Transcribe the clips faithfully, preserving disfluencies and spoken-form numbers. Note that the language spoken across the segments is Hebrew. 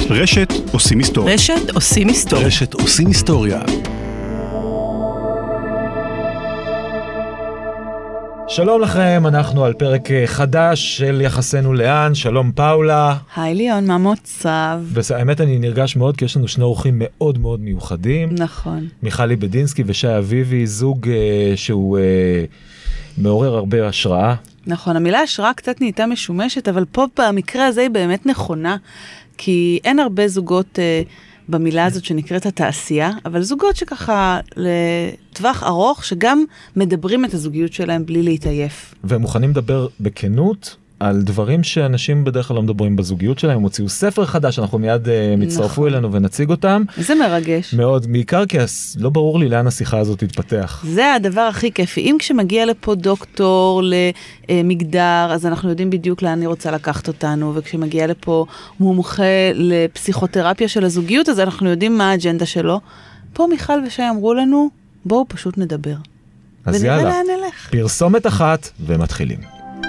רשת עושים היסטוריה. רשת עושים היסטוריה. רשת עושים היסטוריה. שלום לכם, אנחנו על פרק חדש של יחסנו לאן. שלום פאולה. היי ליאון, מה מוצב? האמת אני נרגש מאוד כי יש לנו שני אורחים מאוד מאוד מיוחדים. נכון. מיכלי בדינסקי ושי אביבי, זוג אה, שהוא אה, מעורר הרבה השראה. נכון, המילה השראה קצת נהייתה משומשת, אבל פה במקרה הזה היא באמת נכונה, כי אין הרבה זוגות אה, במילה הזאת שנקראת התעשייה, אבל זוגות שככה לטווח ארוך, שגם מדברים את הזוגיות שלהם בלי להתעייף. והם מוכנים לדבר בכנות על דברים שאנשים בדרך כלל לא מדברים בזוגיות שלהם. הם הוציאו ספר חדש, אנחנו מיד uh, מצטרפו נכון. אלינו ונציג אותם. זה מרגש. מאוד, בעיקר כי לא ברור לי לאן השיחה הזאת תתפתח. זה הדבר הכי כיפי. אם כשמגיע לפה דוקטור למגדר, אז אנחנו יודעים בדיוק לאן אני רוצה לקחת אותנו, וכשמגיע לפה מומחה לפסיכותרפיה של הזוגיות, אז אנחנו יודעים מה האג'נדה שלו. פה מיכל ושי אמרו לנו, בואו פשוט נדבר. אז ונראה יאללה, לאן נלך. פרסומת אחת ומתחילים.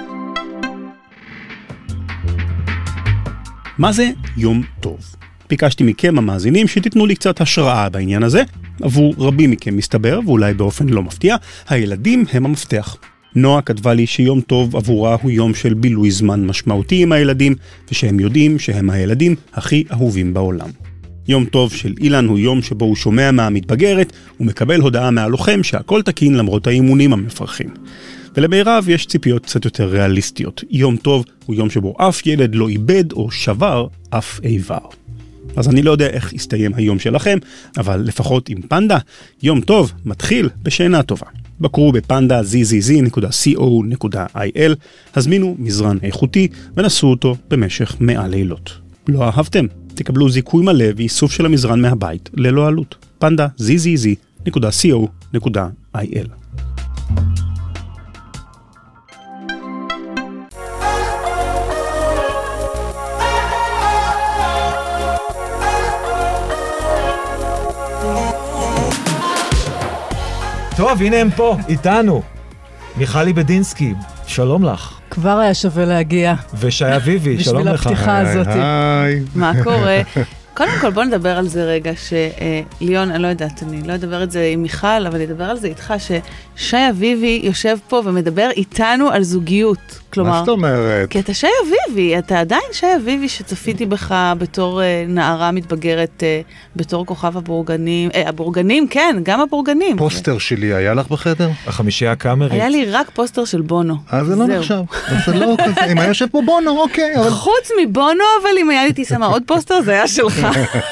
מה זה יום טוב? ביקשתי מכם המאזינים שתיתנו לי קצת השראה בעניין הזה. עבור רבים מכם מסתבר, ואולי באופן לא מפתיע, הילדים הם המפתח. נועה כתבה לי שיום טוב עבורה הוא יום של בילוי זמן משמעותי עם הילדים, ושהם יודעים שהם הילדים הכי אהובים בעולם. יום טוב של אילן הוא יום שבו הוא שומע מהמתבגרת, ומקבל הודעה מהלוחם שהכל תקין למרות האימונים המפרכים. ולמירב יש ציפיות קצת יותר ריאליסטיות. יום טוב הוא יום שבו אף ילד לא איבד או שבר אף איבר. אז אני לא יודע איך יסתיים היום שלכם, אבל לפחות עם פנדה, יום טוב מתחיל בשינה טובה. בקרו בפנדה זד זד זד נקודה קו נקודה איי אל, הזמינו מזרן איכותי ונסו אותו במשך מאה לילות. לא אהבתם? תקבלו זיכוי מלא ואיסוף של המזרן מהבית ללא עלות. פנדה זד זד זד נקודה קו נקודה איי אל. טוב, הנה הם פה, איתנו. מיכלי בדינסקי, שלום לך. כבר היה שווה להגיע. ושי אביבי, שלום לך. בשביל הפתיחה הזאת. היי. מה קורה? קודם כל בוא נדבר על זה רגע, שליון, אני לא יודעת, אני לא אדבר את זה עם מיכל, אבל אני אדבר על זה איתך, ששי אביבי יושב פה ומדבר איתנו על זוגיות. כלומר, מה זאת אומרת? כי אתה שי אביבי, אתה עדיין שי אביבי שצפיתי בך בתור נערה מתבגרת, בתור כוכב הבורגנים, אה, הבורגנים, כן, גם הבורגנים. פוסטר שלי היה לך בחדר? החמישייה הקאמרית. היה לי רק פוסטר של בונו. אז זה לא נחשב. אז זה לא כזה, אם היה יושב פה בונו, אוקיי. חוץ מבונו, אבל אם היה לי שמה עוד פוסטר, זה היה שלך.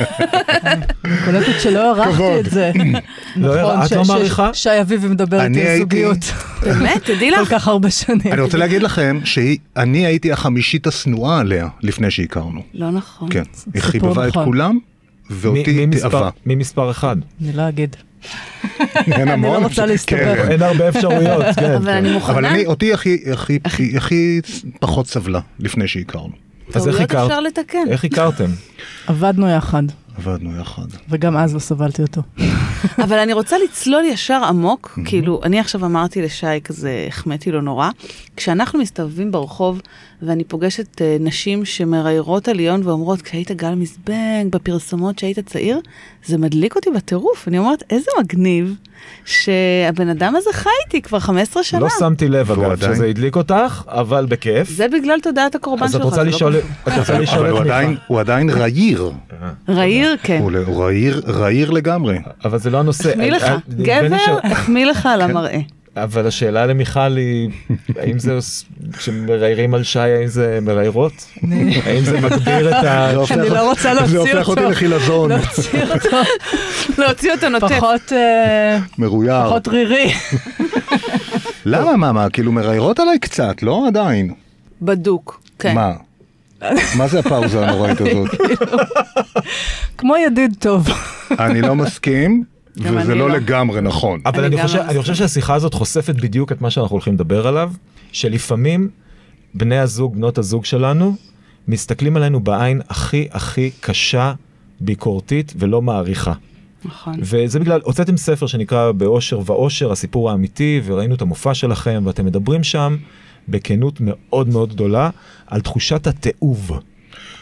קולטת שלא ערכתי את זה. לא, את לא מעריכה? שי אביבי מדבר איתי על זוגיות. באמת, תדעי לך. כל כך הרבה שנים. אני רוצה להגיד לכם שאני הייתי החמישית הסנועה עליה לפני שהכרנו. לא נכון. כן, היא חיבבה את כולם, ואותי תאהבה. מי מספר אחד? אני לא אגיד. אין המון. אני לא רוצה להסתבר. אין הרבה אפשרויות, כן. אבל אני מוכנה. אבל אני, אותי הכי פחות סבלה לפני שהכרנו. אז איך הכרת? אפשר לתקן. איך הכרתם? עבדנו יחד. עבדנו יחד. וגם אז לא סבלתי אותו. אבל אני רוצה לצלול ישר עמוק, כאילו, אני עכשיו אמרתי לשי כזה, החמאתי לו נורא, כשאנחנו מסתובבים ברחוב, ואני פוגשת נשים שמראיירות על ליאון ואומרות, כשהיית גל מזבנג, בפרסומות שהיית צעיר, זה מדליק אותי בטירוף. אני אומרת, איזה מגניב, שהבן אדם הזה חי איתי כבר חמש עשרה שנה. לא שמתי לב אגב שזה הדליק אותך, אבל בכיף. זה בגלל תודעת הקורבן שלך. אז את רוצה לשאול את מיכל. הוא עדיין ראיר. ראיר, כן. הוא ראיר לגמרי. אבל זה לא הנושא. החמיא לך, גבר, החמיא לך על המראה. אבל השאלה למיכל היא, האם זה, כשמראיירים על שי, האם זה מראיירות? האם זה מגביר את ה... אני לא רוצה להוציא אותו. זה הופך אותי לחילזון. להוציא אותו. להוציא אותו נוטף. פחות... מרויר. פחות רירי. למה, מה, מה? כאילו מראיירות עליי קצת, לא עדיין. בדוק, כן. מה? מה זה הפאוזה הנוראית הזאת? כמו ידיד טוב. אני לא מסכים. וזה לא לגמרי נכון. אבל אני חושב, אני חושב שהשיחה הזאת חושפת בדיוק את מה שאנחנו הולכים לדבר עליו, שלפעמים בני הזוג, בנות הזוג שלנו, מסתכלים עלינו בעין הכי הכי קשה, ביקורתית ולא מעריכה. נכון. וזה בגלל, הוצאתם ספר שנקרא באושר ואושר, הסיפור האמיתי, וראינו את המופע שלכם, ואתם מדברים שם בכנות מאוד מאוד גדולה, על תחושת התיעוב.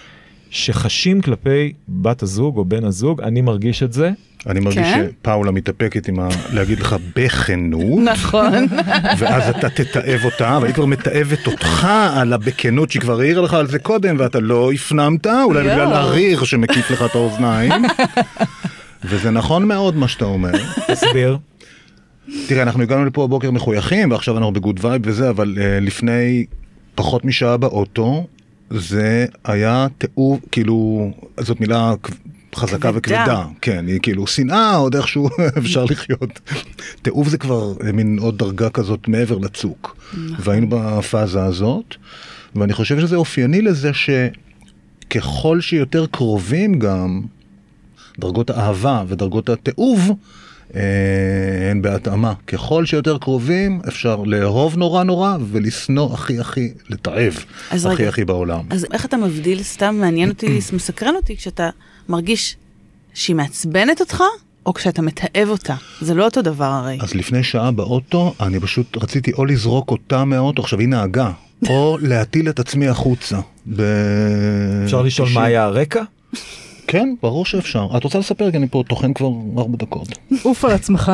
שחשים כלפי בת הזוג או בן הזוג, אני מרגיש את זה. אני מרגיש כן? שפאולה מתאפקת עם ה... להגיד לך בכנות, נכון. ואז אתה תתאב אותה, והיא כבר מתאבת אותך על הבכנות שהיא כבר העירה לך על זה קודם, ואתה לא הפנמת, אולי יואו. בגלל הריר שמקיף לך את האוזניים. וזה נכון מאוד מה שאתה אומר. תסביר. תראה, אנחנו הגענו לפה בבוקר מחויכים, ועכשיו אנחנו בגוד וייב וזה, אבל uh, לפני פחות משעה באוטו, זה היה תיאוב, כאילו, זאת מילה חזקה כבדה. וכבדה. כן, היא כאילו שנאה, עוד איכשהו אפשר לחיות. תיאוב זה כבר מין עוד דרגה כזאת מעבר לצוק. והיינו בפאזה הזאת, ואני חושב שזה אופייני לזה שככל שיותר קרובים גם, דרגות האהבה ודרגות התיאוב, הן בהתאמה. ככל שיותר קרובים אפשר לאהוב נורא נורא ולסנוע הכי הכי לתעב הכי רגע, הכי בעולם. אז איך אתה מבדיל, סתם מעניין אותי, מסקרן אותי, כשאתה מרגיש שהיא מעצבנת אותך, או כשאתה מתאהב אותה? זה לא אותו דבר הרי. אז לפני שעה באוטו אני פשוט רציתי או לזרוק אותה מהאוטו, עכשיו היא נהגה, או להטיל את עצמי החוצה. אפשר לשאול מה היה הרקע? כן, ברור שאפשר. את רוצה לספר? כי אני פה תוכן כבר ארבע דקות. עוף על עצמך.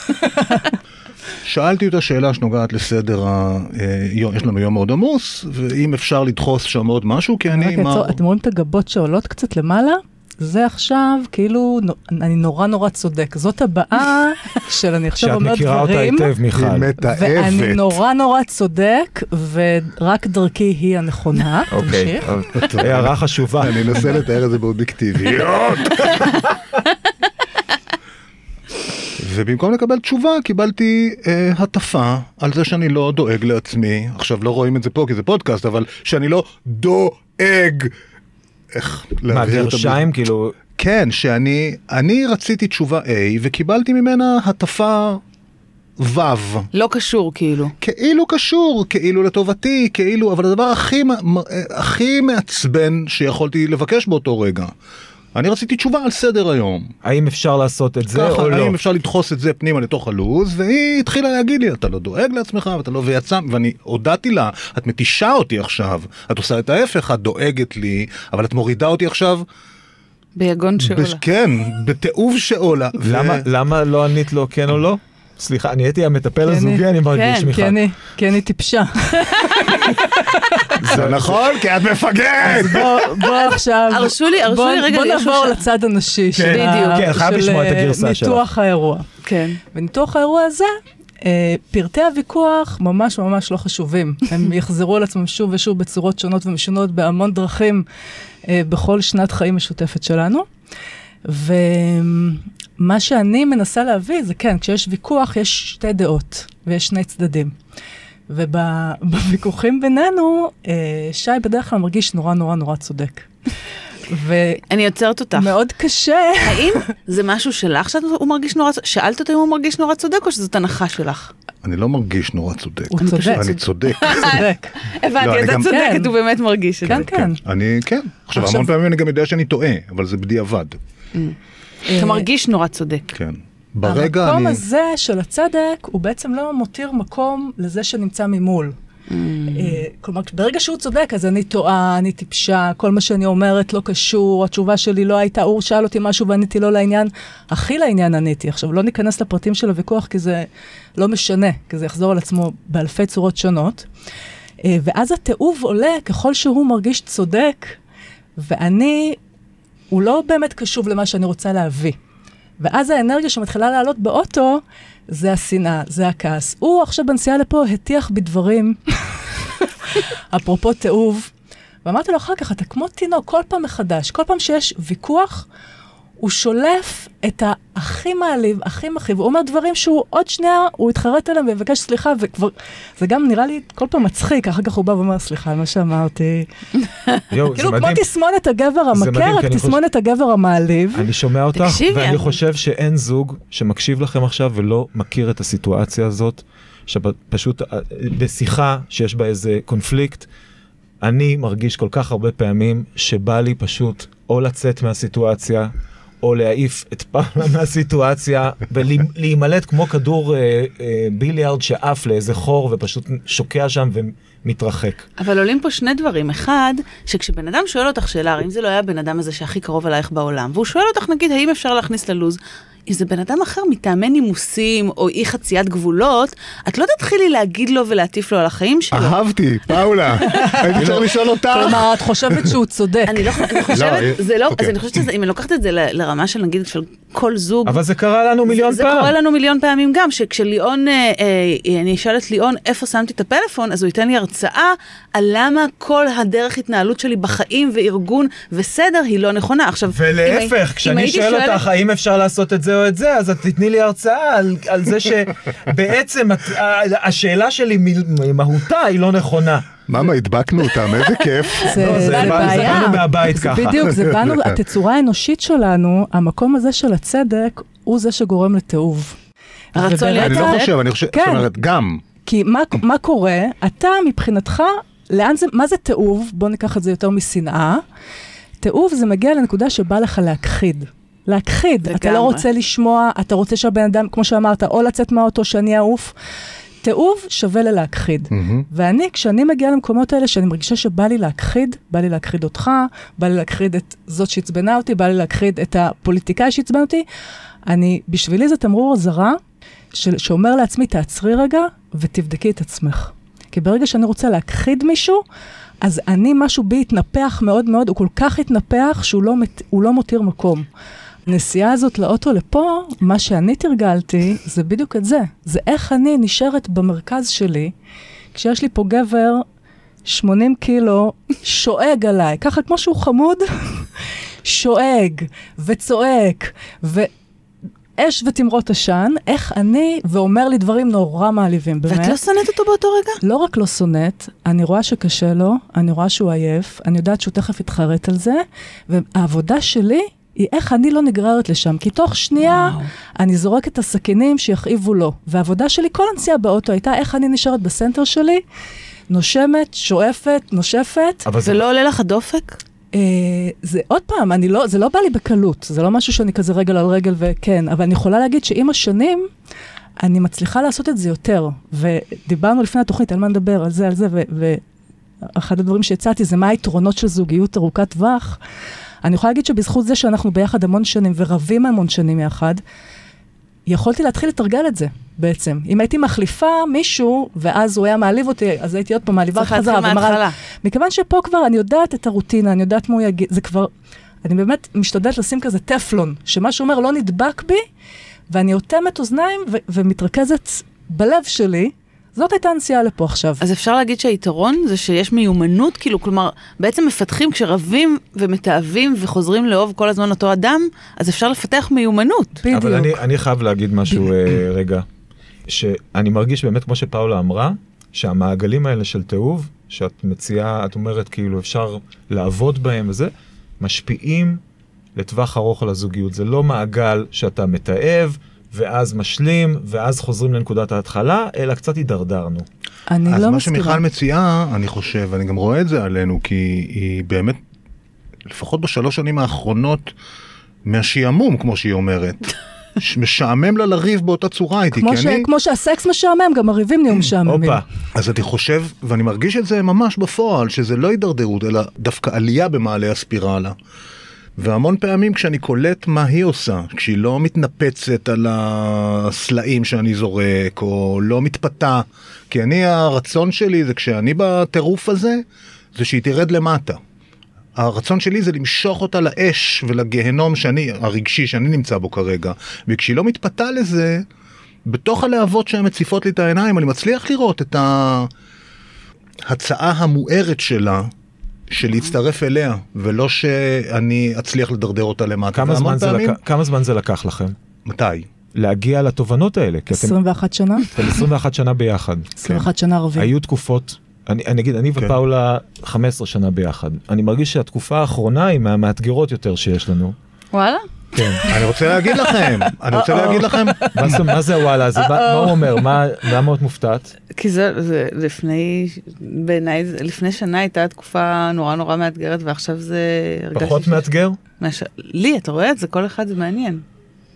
שאלתי את השאלה שנוגעת לסדר, ה... יש לנו יום מאוד עמוס, ואם אפשר לדחוס שם עוד משהו, כי אני... מה... אתם רואים את הגבות שעולות קצת למעלה? זה עכשיו, כאילו, אני נורא נורא צודק. זאת הבאה של אני עכשיו אומר שאת מכירה אותה דברים, היטב, מיכל. היא מתאהבת. ואני נורא נורא צודק, ורק דרכי היא הנכונה. אוקיי, תמשיך. הערה חשובה. אני אנסה לתאר את זה באובייקטיביות. ובמקום לקבל תשובה, קיבלתי אה, הטפה על זה שאני לא דואג לעצמי. עכשיו, לא רואים את זה פה כי זה פודקאסט, אבל שאני לא דואג. איך מה, להבהיר את גרשיים, כאילו... כן, שאני אני רציתי תשובה A, וקיבלתי ממנה הטפה ו'. לא קשור כאילו. כאילו קשור, כאילו לטובתי, כאילו, אבל הדבר הכי, הכי מעצבן שיכולתי לבקש באותו רגע. אני רציתי תשובה על סדר היום. האם אפשר לעשות את זה ככה, או לא? האם אפשר לדחוס את זה פנימה לתוך הלוז, והיא התחילה להגיד לי, אתה לא דואג לעצמך, ואתה לא ויצא, ואני הודעתי לה, את מתישה אותי עכשיו, את עושה את ההפך, את דואגת לי, אבל את מורידה אותי עכשיו, ביגון שעולה. בש... כן, בתיאוב שעולה. למה, למה לא ענית לו כן או לא? סליחה, אני הייתי המטפל הזוגי, אני מרגיש כן, מיכל. כי אני, כי אני טיפשה. זה נכון, כי את מפגרת! בוא, בוא עכשיו, הרשו לי, הרשו בוא, לי רגע, בוא יש נעבור משהו- לצד הנשי של, בדיוק. ה- כן, חייב של לשמוע את אה, הגרסה שלך. ניתוח האירוע. כן. וניתוח האירוע הזה, אה, פרטי הוויכוח ממש ממש לא חשובים. הם יחזרו על עצמם שוב ושוב בצורות שונות ומשונות בהמון דרכים אה, בכל שנת חיים משותפת שלנו. ומה שאני מנסה להביא זה כן, כשיש ויכוח יש שתי דעות ויש שני צדדים. ובוויכוחים בינינו, אה, שי בדרך כלל מרגיש נורא נורא נורא צודק. ומאוד אני יוצרת אותך. קשה. האם זה משהו שלך שהוא מרגיש נורא צודק? שאלת אותו אם הוא מרגיש נורא צודק או שזאת הנחה שלך? אני לא מרגיש נורא צודק. הוא צודק. אני צודק. צודק. לא, הבנתי, אני אתה גם- צודקת, כן. הוא באמת מרגיש את זה. כן, כן. אני, כן. עכשיו, עכשיו- המון פעמים אני גם יודע שאני טועה, אבל זה בדיעבד. אתה מרגיש נורא צודק. כן. ברגע המקום אני... הזה של הצדק, הוא בעצם לא מותיר מקום לזה שנמצא ממול. אה, כלומר, ברגע שהוא צודק, אז אני טועה, אני טיפשה, כל מה שאני אומרת לא קשור, התשובה שלי לא הייתה, הוא שאל אותי משהו ועניתי לא לעניין, הכי לעניין עניתי. עכשיו, לא ניכנס לפרטים של הוויכוח, כי זה לא משנה, כי זה יחזור על עצמו באלפי צורות שונות. אה, ואז התיעוב עולה ככל שהוא מרגיש צודק, ואני, הוא לא באמת קשוב למה שאני רוצה להביא. ואז האנרגיה שמתחילה לעלות באוטו, זה השנאה, זה הכעס. הוא עכשיו בנסיעה לפה הטיח בדברים, אפרופו תיעוב, ואמרתי לו אחר כך, אתה כמו תינוק, כל פעם מחדש, כל פעם שיש ויכוח, הוא שולף את הכי מעליב, הכי מכאיב, הוא אומר דברים שהוא עוד שנייה, הוא התחרט עליהם ויבקש סליחה, וכבר, זה גם נראה לי כל פעם מצחיק, אחר כך הוא בא ואומר, סליחה, על מה שאמרתי. יואו, זה כאילו כמו מדהים. תסמונת הגבר זה מדהים, המכה, כי רק אני תסמונת הגבר המעליב. אני שומע אותך, תקשיבי, ואני אבל- חושב שאין זוג שמקשיב לכם עכשיו ולא מכיר את הסיטואציה הזאת, שפשוט בשיחה שיש בה איזה קונפליקט, אני מרגיש כל כך הרבה פעמים שבא לי פשוט או לצאת מהסיטואציה, או להעיף את פעם מהסיטואציה, ולהימלט כמו כדור אה, אה, ביליארד שעף לאיזה חור, ופשוט שוקע שם מתרחק. אבל עולים פה שני דברים. אחד, שכשבן אדם שואל אותך שאלה, אם זה לא היה בן אדם הזה שהכי קרוב אלייך בעולם, והוא שואל אותך, נגיד, האם אפשר להכניס ללוז, אם זה בן אדם אחר מטעמי נימוסים או אי חציית גבולות, את לא תתחילי להגיד לו ולהטיף לו על החיים שלו. אהבתי, פאולה, הייתי צריך לשאול אותך. כלומר, את חושבת שהוא צודק. אני לא חושבת, זה לא, אז אני חושבת שזה, אם אני לוקחת את זה לרמה של נגיד של כל זוג. אבל זה קרה לנו מיליון פעם. זה קורה לנו מיליון פעמים גם, שכשליאון, אני אשאל את ליאון איפה שמתי את הפלאפון, אז הוא ייתן לי הרצאה על למה כל הדרך התנהלות שלי בחיים וארגון וסדר היא לא נכונה. עכשיו, ולהפך, כשאני שואל אותך האם אפשר לעשות את זה או את זה, אז את תתני לי הרצאה על, על זה שבעצם השאלה שלי מהותה היא לא נכונה. מאמה, הדבקנו אותם, איזה כיף. זה בעיה. באנו מהבית ככה. בדיוק, זה באנו, התצורה האנושית שלנו, המקום הזה של הצדק, הוא זה שגורם לתיעוב. הרצון להיות אני צדק? לא חושב, אני חושב, זאת אומרת, גם. כי מה, מה קורה? אתה מבחינתך, לאן זה, מה זה תיעוב? בוא ניקח את זה יותר משנאה. תיעוב זה מגיע לנקודה שבא לך להכחיד. להכחיד. אתה לא רוצה לשמוע, אתה רוצה שהבן אדם, כמו שאמרת, או לצאת מהאוטו שאני אעוף. תיעוב שווה ללהכחיד. ואני, כשאני מגיעה למקומות האלה, שאני מרגישה שבא לי להכחיד, בא לי להכחיד אותך, בא לי להכחיד את זאת שהצבנה אותי, בא לי להכחיד את הפוליטיקאי שהצבנה אותי, אני, בשבילי זה תמרור הזרה, שאומר לעצמי, תעצרי רגע, ותבדקי את עצמך. כי ברגע שאני רוצה להכחיד מישהו, אז אני, משהו בי התנפח מאוד מאוד, הוא כל כך התנפח, שהוא לא, הוא לא מותיר מקום. הנסיעה הזאת לאוטו לפה, מה שאני תרגלתי, זה בדיוק את זה. זה איך אני נשארת במרכז שלי, כשיש לי פה גבר שמונים קילו, שואג עליי, ככה כמו שהוא חמוד, שואג וצועק, ואש ותמרות עשן, איך אני, ואומר לי דברים נורא מעליבים, באמת. ואת לא שונאת אותו באותו רגע? לא רק לא שונאת, אני רואה שקשה לו, אני רואה שהוא עייף, אני יודעת שהוא תכף יתחרט על זה, והעבודה שלי, היא איך אני לא נגררת לשם, כי תוך שנייה וואו. אני זורק את הסכינים שיכאיבו לו. והעבודה שלי, כל הנסיעה באוטו הייתה איך אני נשארת בסנטר שלי, נושמת, שואפת, נושפת. אבל זה לא עולה לך דופק? אה, זה עוד פעם, אני לא, זה לא בא לי בקלות, זה לא משהו שאני כזה רגל על רגל וכן, אבל אני יכולה להגיד שעם השנים, אני מצליחה לעשות את זה יותר. ודיברנו לפני התוכנית על מה נדבר, על זה, על זה, ואחד הדברים שהצעתי זה מה היתרונות של זוגיות ארוכת טווח. אני יכולה להגיד שבזכות זה שאנחנו ביחד המון שנים ורבים המון שנים יחד, יכולתי להתחיל לתרגל את זה בעצם. אם הייתי מחליפה מישהו, ואז הוא היה מעליב אותי, אז הייתי עוד פעם מעליבה חזרה. צריך להתחיל מההתחלה. מכיוון שפה כבר אני יודעת את הרוטינה, אני יודעת מה הוא יגיד, זה כבר, אני באמת משתדלת לשים כזה טפלון, שמה שאומר לא נדבק בי, ואני אוטמת אוזניים ו- ומתרכזת בלב שלי, זאת הייתה הנסיעה לפה עכשיו. אז אפשר להגיד שהיתרון זה שיש מיומנות, כאילו, כלומר, בעצם מפתחים כשרבים ומתאהבים וחוזרים לאהוב כל הזמן אותו אדם, אז אפשר לפתח מיומנות. בדיוק. אבל אני, אני חייב להגיד משהו רגע, שאני מרגיש באמת כמו שפאולה אמרה, שהמעגלים האלה של תאוב, שאת מציעה, את אומרת כאילו אפשר לעבוד בהם וזה, משפיעים לטווח ארוך על הזוגיות. זה לא מעגל שאתה מתאהב, ואז משלים, ואז חוזרים לנקודת ההתחלה, אלא קצת הידרדרנו. אני לא מסכימה. אז מה שמיכל מציעה, אני חושב, ואני גם רואה את זה עלינו, כי היא באמת, לפחות בשלוש שנים האחרונות, מהשיעמום, כמו שהיא אומרת, משעמם לה לריב באותה צורה איתי, כמו, ש... אני... כמו שהסקס משעמם, גם הריבים נהיו משעממים. אז אני חושב, ואני מרגיש את זה ממש בפועל, שזה לא הידרדרות, אלא דווקא עלייה במעלה הספירלה. והמון פעמים כשאני קולט מה היא עושה, כשהיא לא מתנפצת על הסלעים שאני זורק, או לא מתפתה, כי אני, הרצון שלי זה כשאני בטירוף הזה, זה שהיא תרד למטה. הרצון שלי זה למשוך אותה לאש ולגהנום שאני, הרגשי שאני נמצא בו כרגע, וכשהיא לא מתפתה לזה, בתוך הלהבות שהן מציפות לי את העיניים, אני מצליח לראות את ההצעה המוארת שלה, של להצטרף אליה, ולא שאני אצליח לדרדר אותה למטה. כמה זמן, פעמים... לק... כמה זמן זה לקח לכם? מתי? להגיע לתובנות האלה. עשרים ואחת שנה? עשרים ואחת שנה ביחד. עשרים ואחת שנה ערבים. היו תקופות, אני, אני אגיד, אני כן. ופאולה חמש עשרה שנה ביחד. אני מרגיש שהתקופה האחרונה היא מהמאתגרות יותר שיש לנו. וואלה? כן. אני רוצה להגיד לכם, אני רוצה להגיד לכם. מה זה וואלה? מה הוא אומר? מה מאוד מופתעת? כי זה לפני, בעיניי, לפני שנה הייתה תקופה נורא נורא מאתגרת, ועכשיו זה... פחות מאתגר? לי, אתה רואה את זה? כל אחד זה מעניין.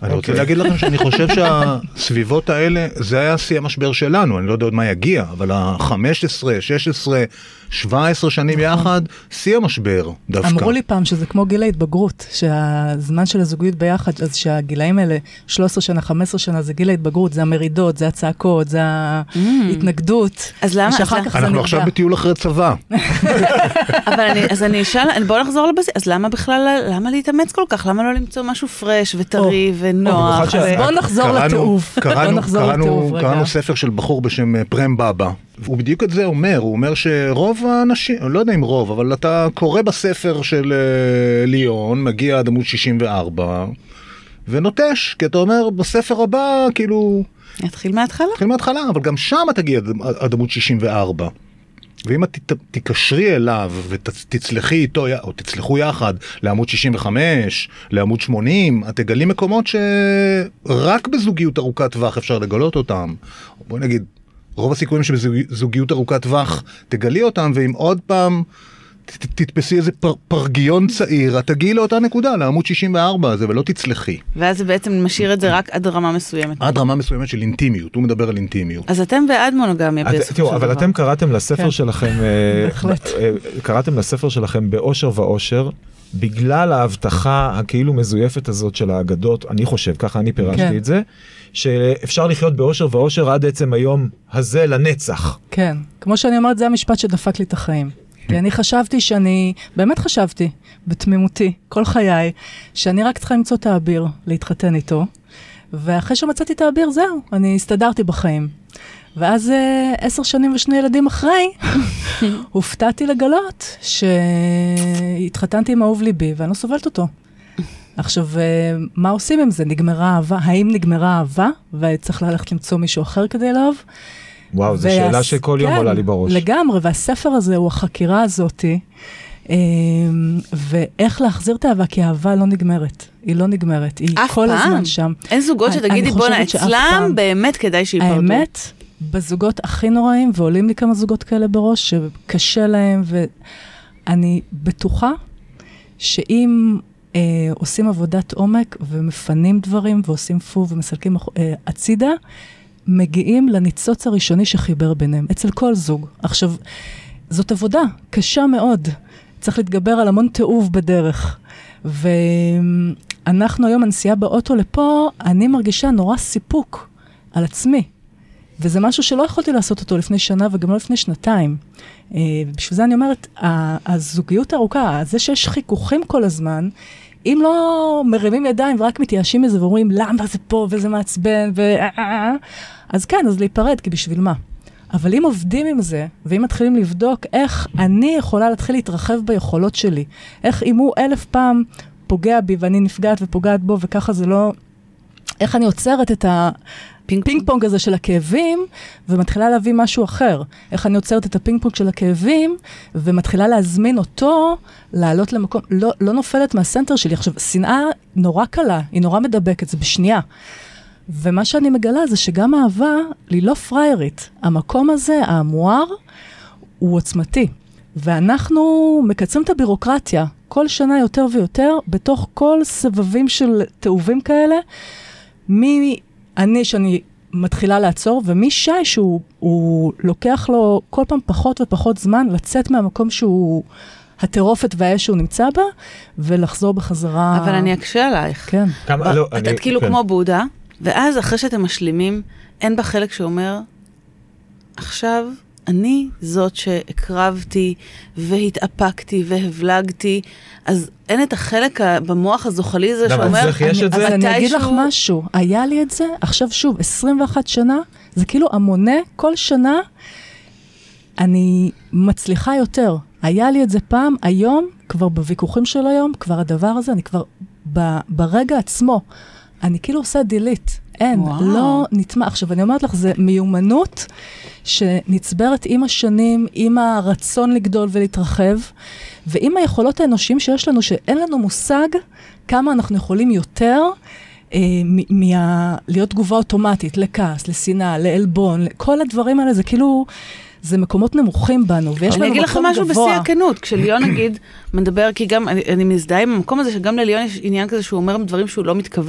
אני רוצה להגיד לכם שאני חושב שהסביבות האלה, זה היה שיא המשבר שלנו, אני לא יודע עוד מה יגיע, אבל ה-חמש עשרה, שש עשרה, שבע עשרה שנים יחד, שיא המשבר דווקא. אמרו לי פעם שזה כמו גיל ההתבגרות, שהזמן של הזוגיות ביחד, אז שהגילאים האלה, שלוש עשרה שנה, חמש עשרה שנה, זה גיל ההתבגרות, זה המרידות, זה הצעקות, זה ההתנגדות. אז למה? אנחנו עכשיו בטיול אחרי צבא. אבל אז אני אשאל, בואו נחזור לבסיס, אז למה בכלל, למה להתאמץ כל כך? למה לא למצוא משהו פרש וטרי ונוח? בואו נחזור לתיעוב. קראנו ספר של בחור בשם פרם בבא. הוא בדיוק את זה אומר, הוא אומר שרוב האנשים, אני לא יודע אם רוב, אבל אתה קורא בספר של ליאון, מגיע עד עמוד שישים וארבע, ונוטש, כי אתה אומר, בספר הבא, כאילו... התחיל מההתחלה. התחיל מההתחלה, אבל גם שם תגיע עד עמוד שישים וארבע. ואם את תקשרי אליו ותצלחי איתו, או תצלחו יחד לעמוד שישים וחמש, לעמוד שמונים, את תגלים מקומות שרק בזוגיות ארוכת טווח אפשר לגלות אותם. בואי נגיד, רוב הסיכויים שבזוגיות ארוכת טווח תגלי אותם, ואם עוד פעם תתפסי איזה פר, פרגיון צעיר, את תגיעי לאותה נקודה, לעמוד שישים וארבע הזה, ולא תצלחי. ואז זה בעצם משאיר את זה רק עד רמה מסוימת. עד רמה מסוימת של אינטימיות, הוא מדבר על אינטימיות. אז אתם בעד מונוגמיה בסופו של דבר. אבל אתם קראתם לספר שלכם, קראתם לספר שלכם באושר ואושר, בגלל ההבטחה הכאילו מזויפת הזאת של האגדות, אני חושב, ככה אני פירשתי את זה, שאפשר לחיות באושר ואושר עד עצם היום הזה לנצח. כן, כמו שאני אומרת, זה המשפט שדפק לי את החיים. כי אני חשבתי שאני, באמת חשבתי, בתמימותי, כל חיי, שאני רק צריכה למצוא את האביר, להתחתן איתו, ואחרי שמצאתי את האביר, זהו, אני הסתדרתי בחיים. ואז עשר שנים ושני ילדים אחרי, הופתעתי לגלות שהתחתנתי עם אהוב ליבי, ואני לא סובלת אותו. עכשיו, מה עושים עם זה? נגמרה אהבה? האם נגמרה אהבה? וצריך ללכת למצוא מישהו אחר כדי לאהוב? וואו, זו שאלה שכל יום עולה לי בראש. לגמרי, והספר הזה הוא החקירה הזאת, ואיך להחזיר את האהבה, כי האהבה לא נגמרת. היא לא נגמרת, היא כל הזמן שם. אין זוגות שתגידי, בונה, אצלם באמת כדאי שיפרדו. האמת, בזוגות הכי נוראים, ועולים לי כמה זוגות כאלה בראש, שקשה להם, ואני בטוחה שאם עושים עבודת עומק, ומפנים דברים, ועושים פו, ומסלקים הצידה, מגיעים לניצוץ הראשוני שחיבר ביניהם, אצל כל זוג. עכשיו, זאת עבודה קשה מאוד. צריך להתגבר על המון תיעוב בדרך. ואנחנו היום, הנסיעה באוטו לפה, אני מרגישה נורא סיפוק על עצמי. וזה משהו שלא יכולתי לעשות אותו לפני שנה, וגם לא לפני שנתיים. בשביל זה אני אומרת, הזוגיות הארוכה, זה שיש חיכוכים כל הזמן, אם לא מרימים ידיים ורק מתייאשים מזה ואומרים, למה זה פה וזה מעצבן, ו... אז כן, אז להיפרד, כי בשביל מה? אבל אם עובדים עם זה, ואם מתחילים לבדוק איך אני יכולה להתחיל להתרחב ביכולות שלי, איך אם הוא אלף פעם פוגע בי ואני נפגעת ופוגעת בו, וככה זה לא... איך אני עוצרת את הפינג פונג הזה של הכאבים, ומתחילה להביא משהו אחר. איך אני עוצרת את הפינג פונג של הכאבים, ומתחילה להזמין אותו, לעלות למקום, לא, לא נופלת מהסנטר שלי. עכשיו, שנאה נורא קלה, היא נורא מדבקת, זה בשנייה. ומה שאני מגלה זה שגם האהבה, היא לא פריירית. המקום הזה, המואר, הוא עוצמתי. ואנחנו מקצרים את הבירוקרטיה, כל שנה יותר ויותר, בתוך כל סבבים של תאובים כאלה, מי אני שאני מתחילה לעצור, ומי שי שהוא הוא לוקח לו כל פעם פחות ופחות זמן לצאת מהמקום שהוא הטרופת והאש שהוא נמצא בה, ולחזור בחזרה. אבל אני אקשה עלייך. כן. כמה, לא, את כאילו כמו בודה, ואז אחרי שאתם משלימים, אין בה חלק שאומר, עכשיו אני זאת שהקרבתי והתאפקתי והבלגתי, אז אין את החלק במוח הזוחלי הזה שאומר, אבל אני אגיד לך משהו, היה לי את זה, עכשיו שוב, עשרים ואחת שנה, זה כאילו המונה, כל שנה, אני מצליחה יותר. היה לי את זה פעם, היום, כבר בוויכוחים של היום, כבר הדבר הזה, אני כבר ברגע עצמו, אני כאילו עושה דילית. אין, וואו. לא נטמע. עכשיו, אני אומרת לך, זה מיומנות שנצברת עם השנים, עם הרצון לגדול ולהתרחב, ועם היכולות האנושיים שיש לנו, שאין לנו מושג כמה אנחנו יכולים יותר, אה, מה, להיות תגובה אוטומטית, לכעס, לשנאה, לאלבון, כל הדברים האלה, זה כאילו... זה מקומות נמוכים בנו, ויש לנו מקום גבוה. אני אגיד לך משהו בשיא הכנות, כשליון נגיד, מדבר, כי גם, אני, אני מזדהה עם המקום הזה, שגם לליון יש עניין כזה שהוא אומר דברים שהוא לא מתכוון,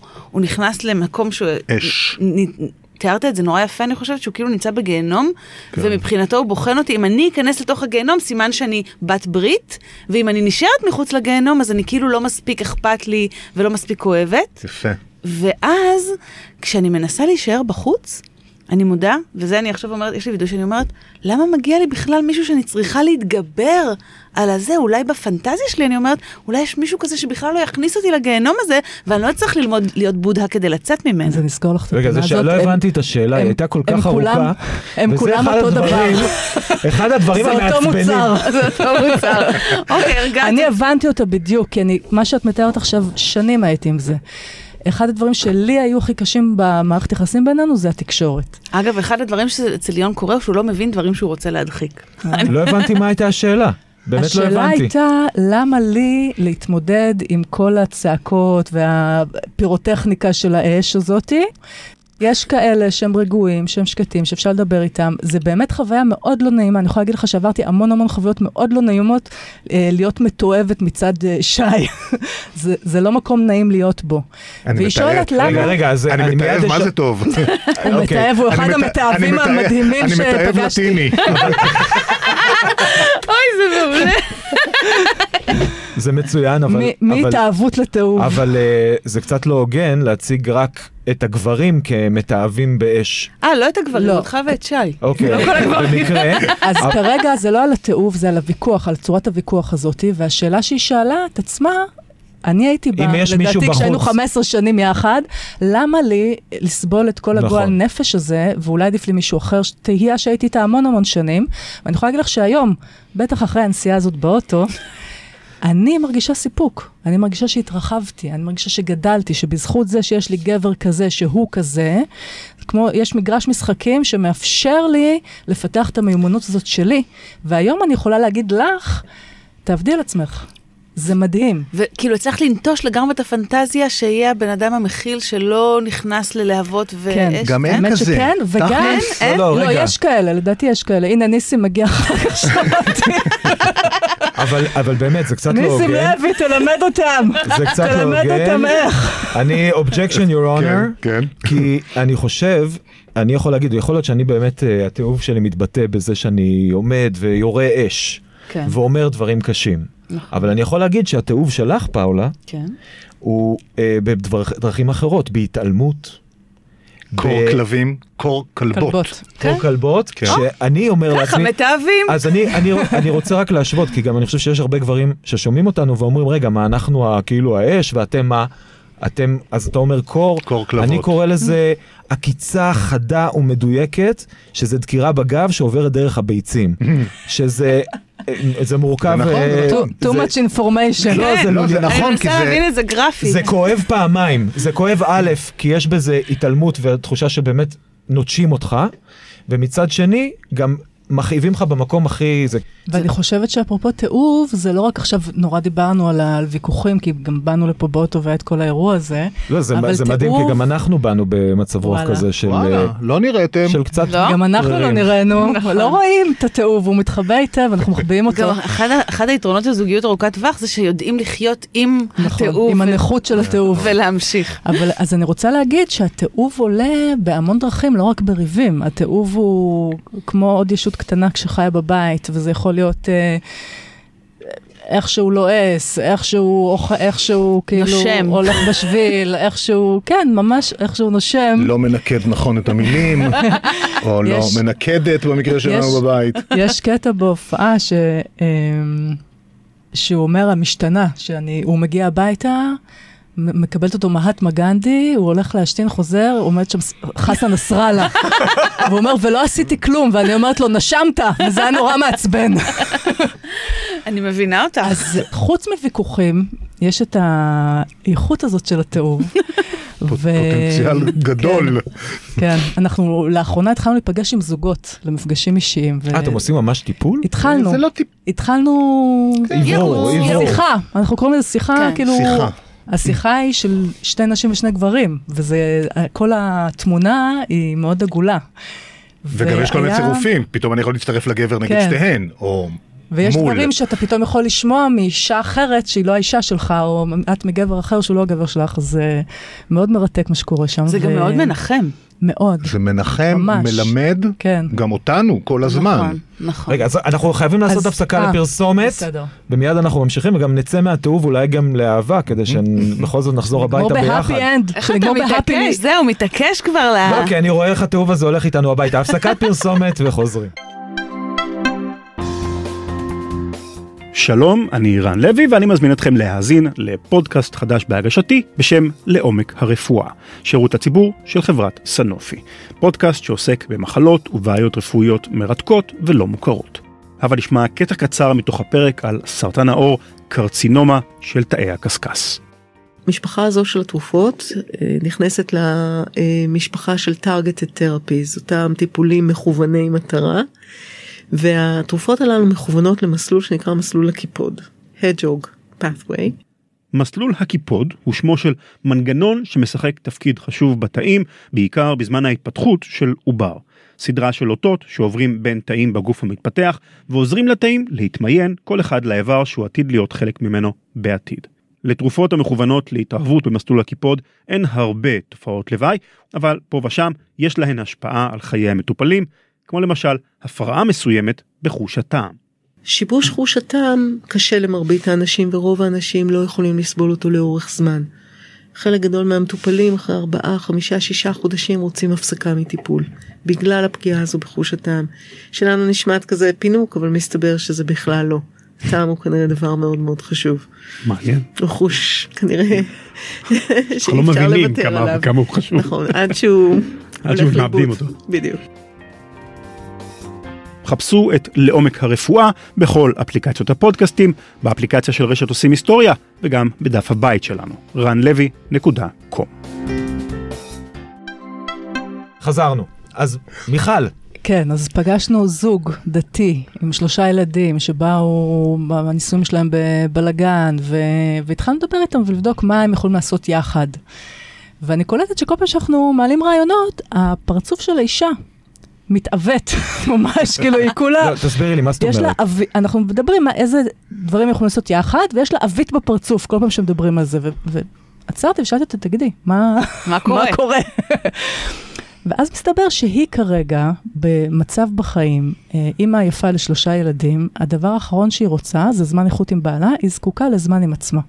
הוא נכנס למקום שהוא... אש. תיארת את זה נורא יפה, אני חושבת שהוא כאילו נמצא בגיהנום, כן. ומבחינתו הוא בוחן אותי, אם אני אכנס לתוך הגיהנום, סימן שאני בת ברית, ואם אני נשארת מחוץ לגיהנום, אז אני כאילו לא מספיק אכפת לי, ולא מספיק אוהבת. יפה. ואז, כשאני מנסה להישאר בחוץ, אני מודה, וזה אני עכשיו אומרת, יש לי וידאו שאני אומרת, למה מגיע לי בכלל מישהו שאני צריכה להתגבר על הזה? אולי בפנטזיה שלי אני אומרת, אולי יש מישהו כזה שבכלל לא יכניס אותי לגיהנום הזה, ואני לא צריך ללמוד להיות בודה כדי לצאת ממנו. זה נסגור לך את רגע, זה שלא הבנתי את השאלה, היא הייתה כל כך ארוכה. הם כולם אותו דבר. אחד הדברים המעצבנים. זה אותו מוצר. אוקיי, הרגעתי. אני הבנתי אותה בדיוק, כי מה שאת מתארת עכשיו, שנים הייתי עם זה. אחד הדברים שלי היו הכי קשים במערכת יחסים בינינו, זה התקשורת. אגב, אחד הדברים שאצל ליאון קורה, הוא שהוא לא מבין דברים שהוא רוצה להדחיק. לא הבנתי מה הייתה השאלה. באמת לא הבנתי. השאלה הייתה, למה לי להתמודד עם כל הצעקות והפירוטכניקה של האש הזאתי? יש כאלה שהם רגועים, שהם שקטים, שאפשר לדבר איתם. זה באמת חוויה מאוד לא נעימה. אני יכולה להגיד לך שעברתי המון המון חוויות מאוד לא נעימות, אה, להיות מתואבת מצד אה, שי. זה, זה לא מקום נעים להיות בו. והיא שואלת למה... רגע, רגע, אז אני מתאהב, מה זה טוב? הוא מתאהב, הוא אחד המתאהבים המדהימים שפגשתי. אני מתאהב לטיני. אוי, זה מעולה. זה מצוין, אבל... מהתאהבות לתאוב. אבל זה קצת לא הוגן להציג רק את הגברים כמתאהבים באש. אה, לא את הגברים, אותך ואת שי. אוקיי, במקרה. אז כרגע זה לא על התאוב, זה על הוויכוח, על צורת הוויכוח הזאת, והשאלה שהיא שאלה את עצמה, אני הייתי בה, לדעתי כשהיינו חמש עשרה שנים יחד, למה לי לסבול את כל הגועל נפש הזה, ואולי עדיף לי מישהו אחר, תהיה שהייתי איתה המון המון שנים, ואני יכולה להגיד לך שהיום, בטח אחרי הנסיעה הזאת באוטו, אני מרגישה סיפוק, אני מרגישה שהתרחבתי, אני מרגישה שגדלתי, שבזכות זה שיש לי גבר כזה, שהוא כזה, כמו יש מגרש משחקים שמאפשר לי לפתח את המיומנות הזאת שלי, והיום אני יכולה להגיד לך, תעבדי על עצמך. זה מדהים. וכאילו, צריך לנטוש לגמרי את הפנטזיה שיהיה הבן אדם המכיל שלא נכנס ללהבות ואש. כן, גם אין כזה. כן, וגם, אין, לא, יש כאלה, לדעתי יש כאלה. הנה, ניסים מגיע אחר כך שמעתי. אבל באמת, זה קצת לא הוגן. ניסים לוי, תלמד אותם. זה קצת לא הוגן. תלמד אותם איך. אני, objection, your honor, כי אני חושב, אני יכול להגיד, יכול להיות שאני באמת, התיאוב שלי מתבטא בזה שאני עומד ויורה אש, ואומר דברים קשים. אבל אני יכול להגיד שהתיאוב שלך, פאולה, הוא בדרכים אחרות, בהתעלמות. קור כלבים, קור כלבות. קור כלבות, שאני אומר לעצמי... ככה, מתאהבים. אז אני רוצה רק להשוות, כי גם אני חושב שיש הרבה גברים ששומעים אותנו ואומרים, רגע, מה אנחנו כאילו האש, ואתם מה? אתם, אז אתה אומר קור, קור כלבות. אני קורא לזה עקיצה חדה ומדויקת, שזה דקירה בגב שעוברת דרך הביצים. שזה... זה מורכב... too much information. לא, זה נכון, אני מנסה להבין את זה גרפית. זה כואב פעמיים. זה כואב א', כי יש בזה התעלמות ותחושה שבאמת נוטשים אותך, ומצד שני, גם מכאיבים לך במקום הכי... ואני חושבת שאפרופו תיאוב, זה לא רק עכשיו נורא דיברנו על ויכוחים, כי גם באנו לפה באוטו והיה את כל האירוע הזה. לא, זה מדהים, כי גם אנחנו באנו במצב רוח כזה של... וואלה, לא נראיתם. של קצת... גם אנחנו לא נראינו, לא רואים את התיאוב, הוא מתחבא היטב, אנחנו מחביאים אותו. גם אחד היתרונות של זוגיות ארוכת טווח, זה שיודעים לחיות עם התיאוב. עם הנכות של התיאוב. ולהמשיך. אז אני רוצה להגיד שהתיאוב עולה בהמון דרכים, לא רק בריבים. התיאוב הוא כמו עוד ישות קטנה כשחיה בבית, וזה יכול להיות אה, איכשהו לועס, איכשהו, איכשהו כאילו נושם. הולך בשביל, איכשהו, כן, ממש איכשהו נושם. לא מנקד נכון את המילים, או יש, לא מנקדת במקרה שלנו יש, בבית. יש קטע בהופעה ש, אה, שהוא אומר המשתנה, שהוא מגיע הביתה, מקבלת אותו מהטמה גנדי, הוא הולך להשתין, חוזר, עומד שם חסן נסראללה. והוא אומר, ולא עשיתי כלום, ואני אומרת לו, נשמת, וזה היה נורא מעצבן. אני מבינה אותה. אז חוץ מוויכוחים, יש את האיכות הזאת של התיאוב. פוטנציאל גדול. כן, אנחנו לאחרונה התחלנו להיפגש עם זוגות, למפגשים אישיים. אה, אתם עושים ממש טיפול? התחלנו. זה לא טיפול. התחלנו... עיבור, עיבור. שיחה, אנחנו קוראים לזה שיחה, כאילו... שיחה. השיחה היא של שתי נשים ושני גברים, וזה, כל התמונה היא מאוד עגולה. וגם יש כל מיני צירופים, פתאום אני יכול להצטרף לגבר נגד שתיהן, או ויש מול. דברים שאתה פתאום יכול לשמוע מאישה אחרת, שהיא לא האישה שלך, או את מגבר אחר שהוא לא הגבר שלך, אז זה מאוד מרתק מה שקורה שם. זה גם מאוד מנחם. מאוד. זה מנחם, ממש. מלמד, כן. גם אותנו כל הזמן. נכון, נכון. רגע, אז אנחנו חייבים לעשות אז- הפסקה אה, לפרסומת, בסדר. ומיד אנחנו ממשיכים, וגם נצא מהתיעוב אולי גם לאהבה, כדי שבכל זאת נחזור כמו הביתה ביחד. בהפי אנד. איך אתה מתעקש? זהו, מתעקש כבר ל... לא, כי אני רואה איך התיעוב הזה הולך איתנו הביתה. הפסקת פרסומת וחוזרים. שלום, אני רן לוי ואני מזמין אתכם להאזין לפודקאסט חדש בהגשתי בשם לעומק הרפואה, שירות הציבור של חברת סנופי. פודקאסט שעוסק במחלות ובעיות רפואיות מרתקות ולא מוכרות. אבל נשמע קטע קצר מתוך הפרק על סרטן העור, קרצינומה של תאי הקשקש. המשפחה הזו של התרופות נכנסת למשפחה של targeted therapies, אותם טיפולים מכווני מטרה, והתרופות הללו מכוונות למסלול שנקרא מסלול הקיפוד, Hedgehog Pathway. מסלול הקיפוד הוא שמו של מנגנון שמשחק תפקיד חשוב בתאים, בעיקר בזמן ההתפתחות של עובר. סדרה של אותות שעוברים בין תאים בגוף המתפתח, ועוזרים לתאים להתמיין כל אחד לאיבר שהוא עתיד להיות חלק ממנו בעתיד. לתרופות המכוונות להתרחבות במסלול הקיפוד אין הרבה תופעות לוואי, אבל פה ושם יש להן השפעה על חיי המטופלים, כמו למשל הפרעה מסוימת בחוש הטעם. שיבוש חוש הטעם קשה למרבית האנשים, ורוב האנשים לא יכולים לסבול אותו לאורך זמן. חלק גדול מהמטופלים אחרי ארבעה, חמישה, שישה חודשים רוצים הפסקה מטיפול, בגלל הפגיעה הזו בחוש הטעם. שלנו נשמעת כזה פינוק, אבל מסתבר שזה בכלל לא. הטעם הוא כנראה דבר מאוד מאוד חשוב. מעניין. הוא חוש, כנראה, אנחנו לא מבינים כמה, כמה הוא חשוב. נכון, עד שהוא עד שהוא מאבדים אותו. בדיוק. חפשו את לעומק הרפואה בכל אפליקציות הפודקאסטים, באפליקציה של רשת עושים היסטוריה, וגם בדף הבית שלנו, רן לוי נקודה קום. חזרנו. אז מיכל. כן, אז פגשנו זוג דתי עם שלושה ילדים שבאו בנישואים שלהם בבלגן, ו... והתחלנו לדבר איתם ולבדוק מה הם יכולים לעשות יחד. ואני קולטת שכל פעם שאנחנו מעלים רעיונות, הפרצוף של האישה מתאבט, ממש, כאילו היא כולה... לא, תסבירי לי, מה זאת אומרת? אנחנו מדברים מה, איזה דברים יכולים לעשות יחד, ויש לה אבית בפרצוף כל פעם שמדברים על זה, ועצרתי ושאלתי אותה, תגידי, מה קורה? ואז מסתבר שהיא כרגע במצב בחיים, אימא יפה לשלושה ילדים, הדבר האחרון שהיא רוצה זה זמן איכות עם בעלה, היא זקוקה לזמן עם עצמה.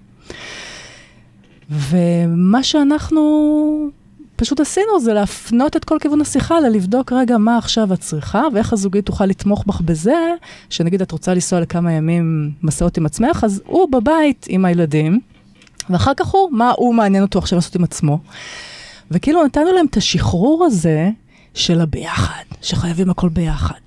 ומה שאנחנו פשוט עשינו זה להפנות את כל כיוון השיחה, ללבדוק רגע מה עכשיו את צריכה, ואיך הזוגית תוכל לתמוך בך בזה, שנגיד את רוצה לנסוע לכמה ימים מסעות עם עצמך, אז הוא בבית עם הילדים, ואחר כך הוא, מה הוא מעניין אותו עכשיו לעשות עם עצמו. וכאילו נתנו להם את השחרור הזה של הביחד, שחייבים הכל ביחד.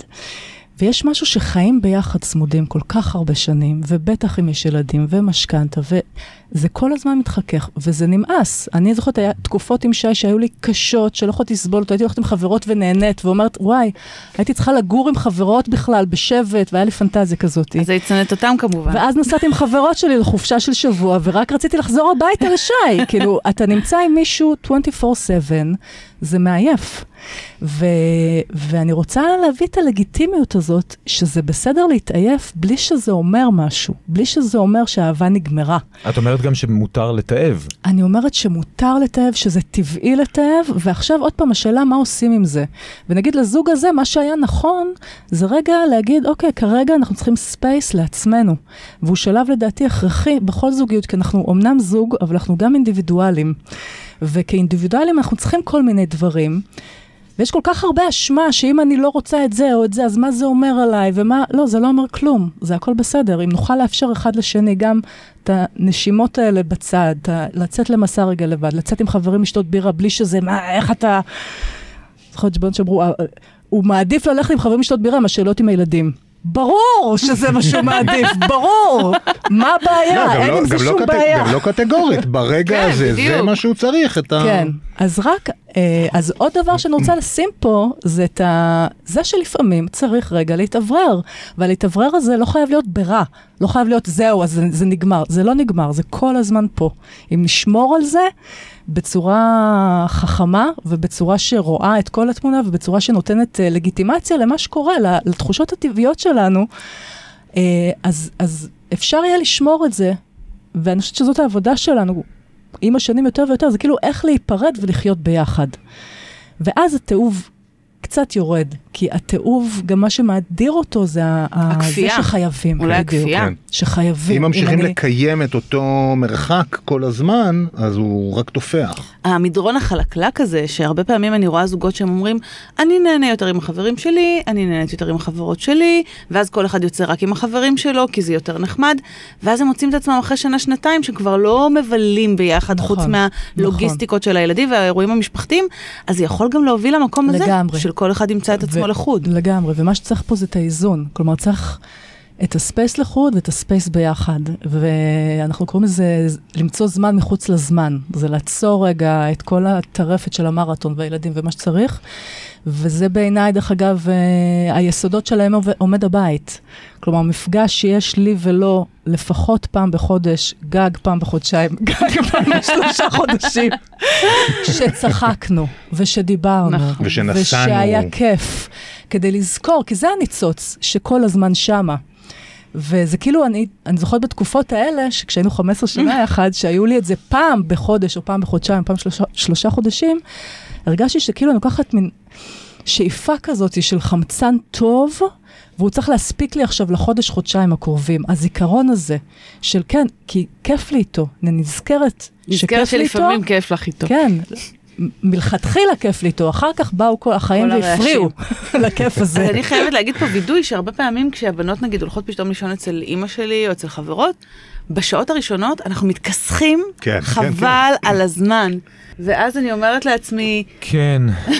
ויש משהו שחיים ביחד צמודים כל כך הרבה שנים, ובטח אם יש ילדים ומשכנתה, וזה כל הזמן מתחכך, וזה נמאס. אני זוכרת, היה תקופות עם שי שהיו לי קשות, שלא יכולתי לסבול אותו, הייתי הולכת עם חברות ונהנית, ואומרת, וואי, הייתי צריכה לגור עם חברות בכלל, בשבט, והיה לי פנטזיה כזאת. אז היצנת אותם כמובן. ואז נסעתי עם חברות שלי לחופשה של שבוע, ורק רציתי לחזור הביתה לשי. כאילו, אתה נמצא עם מישהו עשרים וארבע שבע, זה מעייף. ו... ואני רוצה להביא את הלגיטימיות הזאת, שזה בסדר להתעייף בלי שזה אומר משהו, בלי שזה אומר שהאהבה נגמרה. את אומרת גם שמותר לתאב. אני אומרת שמותר לתאב, שזה טבעי לתאב, ועכשיו עוד פעם השאלה מה עושים עם זה. ונגיד לזוג הזה, מה שהיה נכון, זה רגע להגיד, אוקיי, כרגע אנחנו צריכים ספייס לעצמנו. והוא שלב לדעתי הכרחי בכל זוגיות, כי אנחנו אומנם זוג, אבל אנחנו גם אינדיבידואלים. וכאינדיבידואלים אנחנו צריכים כל מיני דברים, ויש כל כך הרבה אשמה, שאם אני לא רוצה את זה או את זה, אז מה זה אומר עליי, ומה, לא, זה לא אומר כלום, זה הכל בסדר. אם נוכל לאפשר אחד לשני גם את הנשימות האלה בצד, לצאת למסע רגע לבד, לצאת עם חברים לשתות בירה, בלי שזה, מה, איך אתה... זוכרת שבנות שאמרו, הוא מעדיף ללכת עם חברים לשתות בירה, מה שאלות עם הילדים. ברור שזה מה שהוא מעדיף, ברור. מה הבעיה? אין עם זה שום בעיה. גם לא קטגורית, ברגע הזה, זה מה שהוא צריך. כן, אז רק, אז עוד דבר שאני רוצה לשים פה, זה את ה... זה שלפעמים צריך רגע להתאוורר, והלהתאוורר הזה לא חייב להיות ברע, לא חייב להיות זהו, אז זה נגמר. זה לא נגמר, זה כל הזמן פה. אם נשמור על זה, בצורה חכמה, ובצורה שרואה את כל התמונה, ובצורה שנותנת לגיטימציה למה שקורה, לתחושות הטבעיות שלנו, אז, אז אפשר יהיה לשמור את זה, ואני חושבת שזאת העבודה שלנו, עם השנים יותר ויותר, זה כאילו איך להיפרד ולחיות ביחד. ואז התיעוב קצת יורד, כי התיעוב, גם מה שמאדיר אותו, זה הכפייה. זה שחייבים. אולי הכפייה. שחייבים. אם ממשיכים לקיים את אותו מרחק כל הזמן, אז הוא רק תופח. המדרון החלקלק הזה, שהרבה פעמים אני רואה זוגות שהם אומרים, אני נהנה יותר עם החברים שלי, אני נהנית יותר עם החברות שלי, ואז כל אחד יוצא רק עם החברים שלו, כי זה יותר נחמד, ואז הם מוצאים את עצמם אחרי שנה, שנתיים, שכבר לא מבלים ביחד, חוץ מהלוגיסטיקות של הילדים והאירועים המשפחתיים, אז זה יכול גם להוביל למקום הזה, של כל אחד ימצא את עצמו לחוד. לגמרי, ומה שצריך פה זה את האיזון. כלומר, צריך את הספייס לחוד ואת הספייס ביחד. ואנחנו קוראים לזה למצוא זמן מחוץ לזמן. זה לעצור רגע את כל הטרפת של המרתון והילדים ומה שצריך. וזה בעיניי, דרך אגב, היסודות שלהם עומד הבית. כלומר, מפגש שיש לי ולא לפחות פעם בחודש, גג פעם בחודשיים, גג פעם בשלושה חודשים, שצחקנו ושדיברנו, ושנסענו. ושהיה כיף, כדי לזכור, כי זה הניצוץ שכל הזמן שמה. וזה כאילו, אני, אני זוכרת בתקופות האלה, שכשהיינו חמש עשרה שנה יחד, שהיו לי את זה פעם בחודש, או פעם בחודשיים, פעם שלושה, שלושה חודשים, הרגשתי שכאילו אני לוקחת מין שאיפה כזאת של חמצן טוב, והוא צריך להספיק לי עכשיו לחודש, חודשיים הקרובים. הזיכרון הזה של כן, כי כיף לי איתו, אני נזכרת נזכרת שלפעמים כיף לך איתו. כן, מלכתחילה כיף לי איתו, אחר כך באו כל החיים והפריעו לכיף הזה. אני חייבת להגיד פה וידוי, שהרבה פעמים כשהבנות נגיד הולכות פתאום לישון אצל אמא שלי או אצל חברות, בשעות הראשונות אנחנו מתכסחים, כן, חבל כן, כן. על הזמן. ואז אני אומרת לעצמי... כן,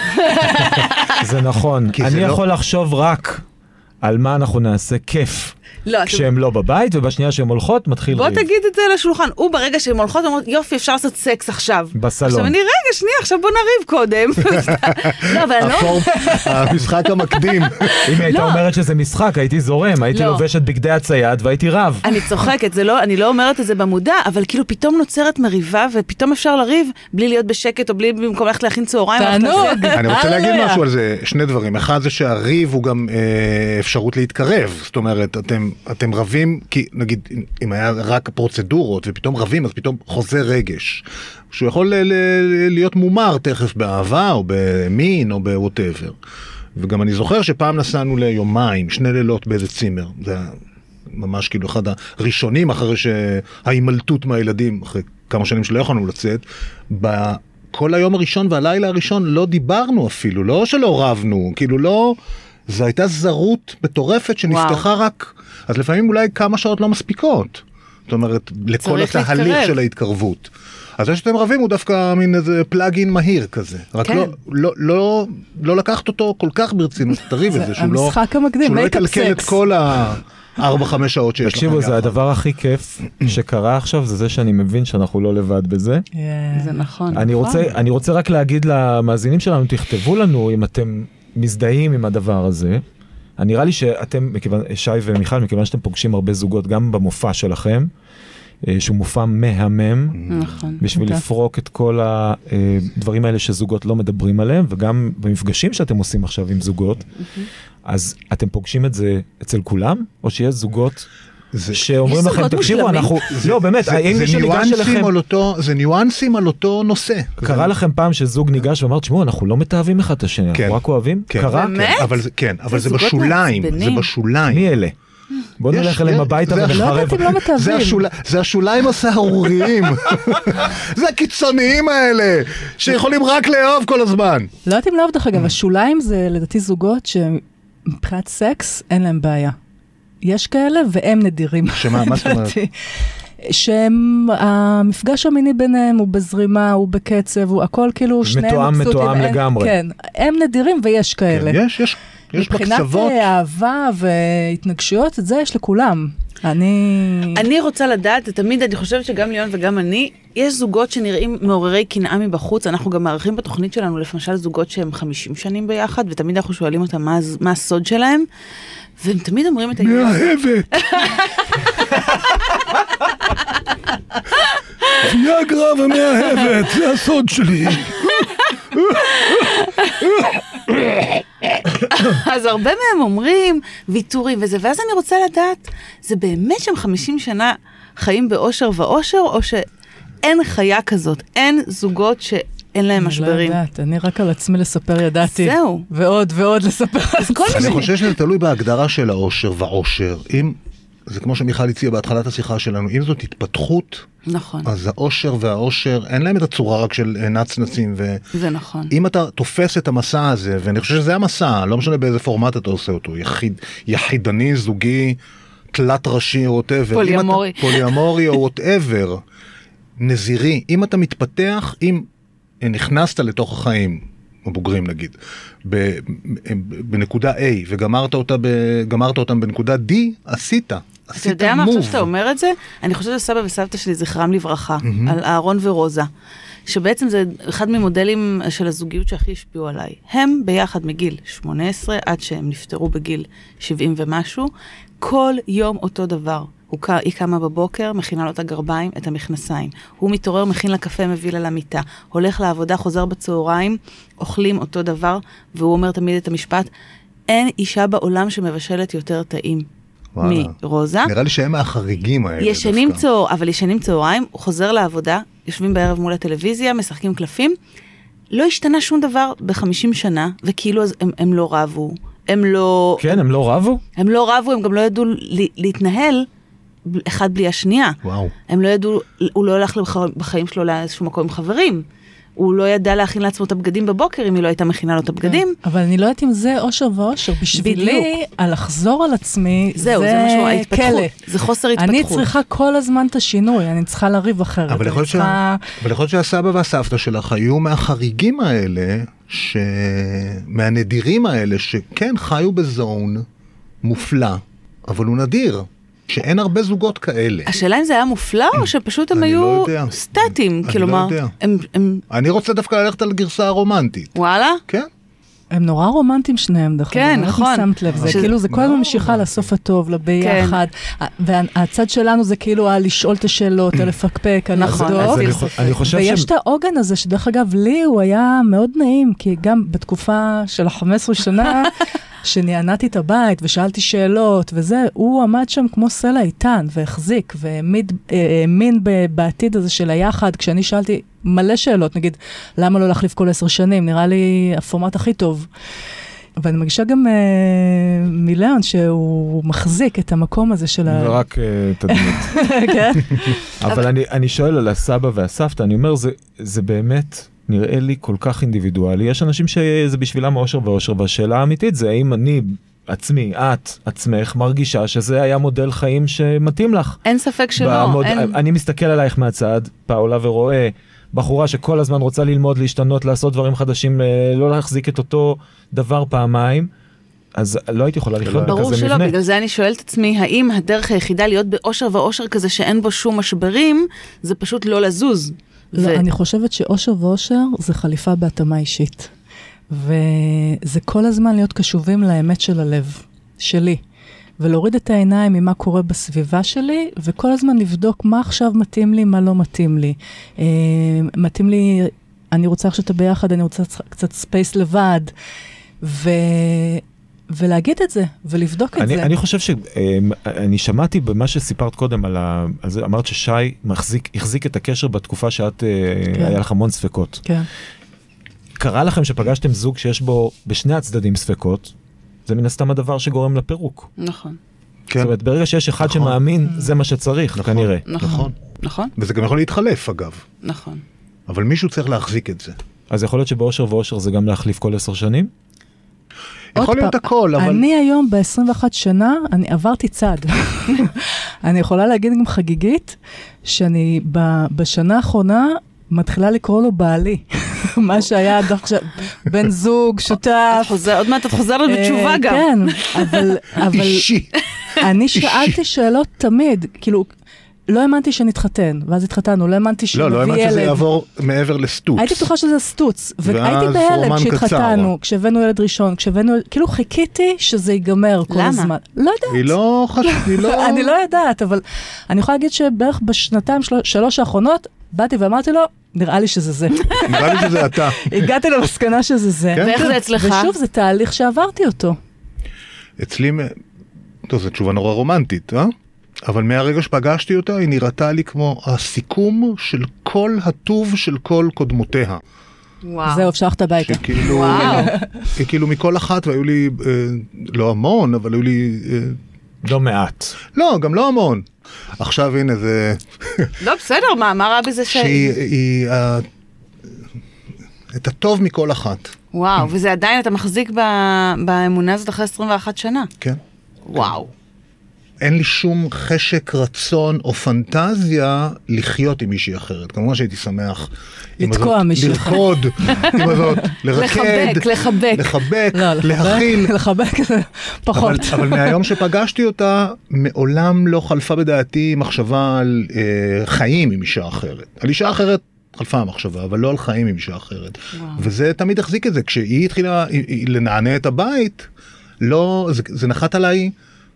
זה נכון. אני יכול לא... לחשוב רק על מה אנחנו נעשה כיף. לא, כשהם לא בבית, ובשנייה שהן הולכות, מתחיל בוא ריב. בוא תגיד את זה לשולחן. הוא ברגע שהן הולכות, אומרות, יופי, אפשר לעשות סקס עכשיו. בסלון. עכשיו אני, רגע, שנייה, עכשיו בוא נריב קודם. לא, אבל לא... המשחק המקדים. אם הייתה אומרת שזה משחק, הייתי זורם, הייתי לובשת בגדי הצייד, והייתי רב. אני צוחקת, אני לא אומרת את זה במודע, אבל כאילו פתאום נוצרת מריבה, ופתאום אפשר לריב, בלי להיות בשקט, או בלי במקום ללכת להכין צהריים. תענוג. אני רוצה להגיד משהו על זה, שני דברים. אחד זה שהריב הוא גם אפשרות להתקרב. זאת אומרת, אתם, אתם רבים, כי נגיד, אם היה רק פרוצדורות ופתאום רבים, אז פתאום חוזה רגש. שהוא יכול ל- ל- להיות מומר תכף באהבה או במין או בווטאבר. וגם אני זוכר שפעם נסענו ליומיים, שני לילות באיזה צימר. זה ממש כאילו אחד הראשונים אחרי שההימלטות מהילדים, אחרי כמה שנים שלא יכולנו לצאת, בכל היום הראשון והלילה הראשון לא דיברנו אפילו, לא שלא רבנו, כאילו לא... זו הייתה זרות מטורפת שנפתחה וואו. רק, אז לפעמים אולי כמה שעות לא מספיקות. זאת אומרת, לכל התהליך להתקרב. של ההתקרבות. אז זה שאתם רבים הוא דווקא מין איזה פלאגין מהיר כזה. רק כן. לא, לא, לא, לא לקחת אותו כל כך ברצינות, תריב את זה, שהוא לא, שהוא לא יקלקל את כל הארבע, חמש שעות שיש לכם. תקשיבו, זה הדבר הכי כיף שקרה עכשיו, זה זה שאני מבין שאנחנו לא לבד בזה. זה נכון. אני רוצה, אני רוצה רק להגיד למאזינים שלנו, תכתבו לנו אם אתם מזדהים עם הדבר הזה. אני נראה לי שאתם, שי ומיכל, מכיוון שאתם פוגשים הרבה זוגות גם במופע שלכם, שהוא מופע מהמם, נכון. בשביל לפרוק את כל הדברים האלה שזוגות לא מדברים עליהם, וגם במפגשים שאתם עושים עכשיו עם זוגות, אז אתם פוגשים את זה אצל כולם, או שיש זוגות שאומרים לכם, תקשיבו, אנחנו... לא, באמת, זה ניואנסים על אותו נושא. קרה לכם פעם שזוג ניגש ואמר, תשמעו, אנחנו לא מתאהבים אחד את השני, אנחנו רק אוהבים? קרה? כן, אבל זה בשוליים, זה בשוליים. מי אלה? בוא נלך אליהם הביתה ונחרב. זה השוליים הסהרוריים. זה הקיצוניים האלה, שיכולים רק לאהוב כל הזמן. לא יודעת אם לאהוב דרך אגב, השוליים זה לדעתי זוגות שמבחינת סקס אין להם בעיה. יש כאלה והם נדירים. שמה, מה זאת אומרת? שהמפגש המיני ביניהם הוא בזרימה, הוא בקצב, הוא הכל כאילו שניהם מתואם, מתואם לגמרי. כן, הם נדירים ויש כאלה. כן, יש, יש. מבחינת אהבה והתנגשויות, את זה יש לכולם. אני... אני רוצה לדעת, תמיד אני חושבת שגם ליאון וגם אני, יש זוגות שנראים מעוררי קנאה מבחוץ, אנחנו גם מערכים בתוכנית שלנו, למשל זוגות שהם חמישים שנים ביחד, ותמיד אנחנו שואלים אותם מה, מה הסוד שלהם, והם תמיד אומרים את העניין. מאהבת! ויאגרה ומאהבת, זה הסוד שלי. אז הרבה מהם אומרים ויתורים וזה, ואז אני רוצה לדעת, זה באמת שהם חמישים שנה חיים באושר ואושר, או שאין חיה כזאת, אין זוגות שאין להם משברים. אני לא יודעת, אני רק על עצמי לספר ידעתי. זהו. ועוד ועוד לספר על עצמי. אני חושב שזה תלוי בהגדרה של האושר ואושר. אם, זה כמו שמיכל הציע בהתחלת השיחה שלנו, אם זאת התפתחות, נכון. אז האושר והאושר, אין להם את הצורה רק של נצנצים. ו... זה נכון. אם אתה תופס את המסע הזה, ואני חושב שזה המסע, לא משנה באיזה פורמט אתה עושה אותו, יחיד, יחידני, זוגי, תלת ראשי או whatever. פוליאמורי. אתה, פוליאמורי או whatever, נזירי. אם אתה מתפתח, אם נכנסת לתוך החיים, הבוגרים נגיד, בנקודה A, וגמרת אותה, גמרת אותם בנקודה D, עשית. אתה יודע מה, עכשיו שאתה אומר את זה? אני חושבת שסבא וסבתא שלי זכרם לברכה, על אהרון ורוזה, שבעצם זה אחד ממודלים של הזוגיות שהכי השפיעו עליי. הם ביחד מגיל שמונה עשרה, עד שהם נפטרו בגיל שבעים ומשהו, כל יום אותו דבר. היא קמה בבוקר, מכינה לו את הגרביים, את המכנסיים. הוא מתעורר, מכין לה קפה, מביא לה למיטה. הולך לעבודה, חוזר בצהריים, אוכלים אותו דבר, והוא אומר תמיד את המשפט, אין אישה בעולם שמבשלת יותר טעים מרוזה. נראה לי שהם החריגים האלה. ישנים צהר, אבל ישנים צהריים, הוא חוזר לעבודה, יושבים בערב מול הטלוויזיה, משחקים קלפים, לא השתנה שום דבר ב-חמישים שנה, וכאילו הם, הם לא רבו. הם לא... כן, הם לא רבו? הם לא רבו, הם גם לא ידעו להתנהל אחד בלי השנייה. וואו. הם לא ידעו, הוא לא הולך בחיים שלו לאיזשהו מקום עם חברים. הוא לא ידע להכין לעצמו את הבגדים בבוקר, אם היא לא הייתה מכינה לו את הבגדים. אבל אני לא יודעת אם זה אושר ואושר. בשבילי, על לחזור על עצמי, זהו, זה משהו, ההתפתחות. זה חוסר התפתחות. אני צריכה כל הזמן את השינוי, אני צריכה לריב אחרת. אבל יכול להיות שהסבא והסבתא שלך היו מהחריגים האלה, מהנדירים האלה, שכן חיו בזון מופלא, אבל הוא נדיר. שאין הרבה זוגות כאלה. השאלה אם זה היה מופלא, או שפשוט הם היו סטטיים, כלומר. אני רוצה דווקא ללכת על גרסה הרומנטית. וואלה? כן. הם נורא רומנטיים שניהם, דרך כן, נכון. שמת לב, זה כאילו, זה כל הזמן משיכה לסוף הטוב, לביחד. והצד שלנו זה כאילו לשאול את השאלות, לפקפק, לבדוק. ויש את העוגן הזה, שדרך אגב, לי הוא היה מאוד נעים, כי גם בתקופה של ה-חמש עשרה שנה, שנענתי את הבית ושאלתי שאלות וזה, הוא עמד שם כמו סלע איתן והחזיק והאמין בעתיד הזה של היחד, כשאני שאלתי מלא שאלות, נגיד, למה לא להחליף כל עשר שנים? נראה לי הפורמט הכי טוב. ואני מגישה גם אה, מיליון שהוא מחזיק את המקום הזה של ה... ורק אה, תדמית. כן. אבל אני, אני שואל על הסבא והסבתא, אני אומר, זה, זה באמת... נראה לי כל כך אינדיבידואלי. יש אנשים שזה בשבילם אושר ואושר, והשאלה האמיתית זה האם אני עצמי, את, עצמך, מרגישה שזה היה מודל חיים שמתאים לך. אין ספק שלא. במוד... אין... אני מסתכל עלייך מהצד, פאולה, ורואה בחורה שכל הזמן רוצה ללמוד, להשתנות, לעשות דברים חדשים, לא להחזיק את אותו דבר פעמיים, אז לא הייתי יכולה לחיות בכזה מבנה. ברור שלא, בגלל זה אני שואלת את עצמי, האם הדרך היחידה להיות באושר ואושר כזה שאין בו שום משברים, זה פשוט לא לזוז. לא, ו... אני חושבת שאושר ואושר זה חליפה בהתאמה אישית. וזה כל הזמן להיות קשובים לאמת של הלב, שלי. ולהוריד את העיניים ממה קורה בסביבה שלי, וכל הזמן לבדוק מה עכשיו מתאים לי, מה לא מתאים לי. אה, מתאים לי, אני רוצה עכשיו שאתה ביחד, אני רוצה קצת ספייס לבד. ו... ולהגיד את זה, ולבדוק אני, את זה. אני חושב שאני שמעתי במה שסיפרת קודם, על ה, על זה, אמרת ששי מחזיק, החזיק את הקשר בתקופה שאת, כן. היה לך המון ספקות. כן. קרה לכם שפגשתם זוג שיש בו בשני הצדדים ספקות, זה מן הסתם הדבר שגורם לפירוק. נכון. כן. זאת אומרת, ברגע שיש אחד נכון. שמאמין, זה מה שצריך, נכון. כנראה. נכון. נכון. נכון. וזה גם יכול להתחלף, אגב. נכון. אבל מישהו צריך להחזיק את זה. אז יכול להיות שבאושר ואושר זה גם להחליף כל עשר שנים? יכול להיות הכל, אבל... אני היום ב-עשרים ואחת שנה, אני עברתי צד. אני יכולה להגיד גם חגיגית, שאני בשנה האחרונה מתחילה לקרוא לו בעלי. מה שהיה עד עכשיו, בן זוג, שותף. עוד מעט את חוזרת בתשובה גם. כן, אבל... אישי. אני שאלתי שאלות תמיד, כאילו... לא האמנתי שנתחתן, ואז התחתנו, לא האמנתי שנביא ילד. לא, לא האמנתי שזה יעבור מעבר לסטוץ. הייתי בטוחה שזה סטוץ, והייתי בהלם כשהתחתנו, כשהבאנו ילד ראשון, כשהבאנו, כאילו חיכיתי שזה ייגמר כל הזמן. למה? לא יודעת. היא לא חשבת, היא לא... אני לא יודעת, אבל אני יכולה להגיד שבערך בשנתיים, שלוש האחרונות, באתי ואמרתי לו, נראה לי שזה זה. נראה לי שזה אתה. הגעתי למסקנה שזה זה. ואיך זה אצלך? ושוב, זה תהליך שעברתי אותו. אצלי, טוב, זו תשובה נורא רומנטית, אה? אבל מהרגע שפגשתי אותה, היא נראתה לי כמו הסיכום של כל הטוב של כל קודמותיה. וואו. זהו, אפשרת הביתה. שכאילו, וואו. כאילו מכל אחת, והיו לי, אה, לא המון, אבל היו לי... אה, לא מעט. לא, גם לא המון. עכשיו הנה זה... לא, בסדר, מה, מה רע בזה ש... שהיא... היא, אה, את הטוב מכל אחת. וואו, וזה עדיין, אתה מחזיק ב- באמונה הזאת אחרי עשרים ואחת שנה. כן. וואו. אין לי שום חשק, רצון או פנטזיה לחיות עם מישהי אחרת. כמובן שהייתי שמח עם לתקוע הזאת, מישהו אחר. לרקוד, עם הזאת, לרקד, לחבק, לחבק. לחבק, לא, להכיל. לחבק זה פחות. אבל, אבל מהיום שפגשתי אותה, מעולם לא חלפה בדעתי מחשבה על אה, חיים עם אישה אחרת. על אישה אחרת חלפה המחשבה, אבל לא על חיים עם אישה אחרת. וואו. וזה תמיד החזיק את זה. כשהיא התחילה היא, היא, לנענע את הבית, לא, זה, זה נחת עליי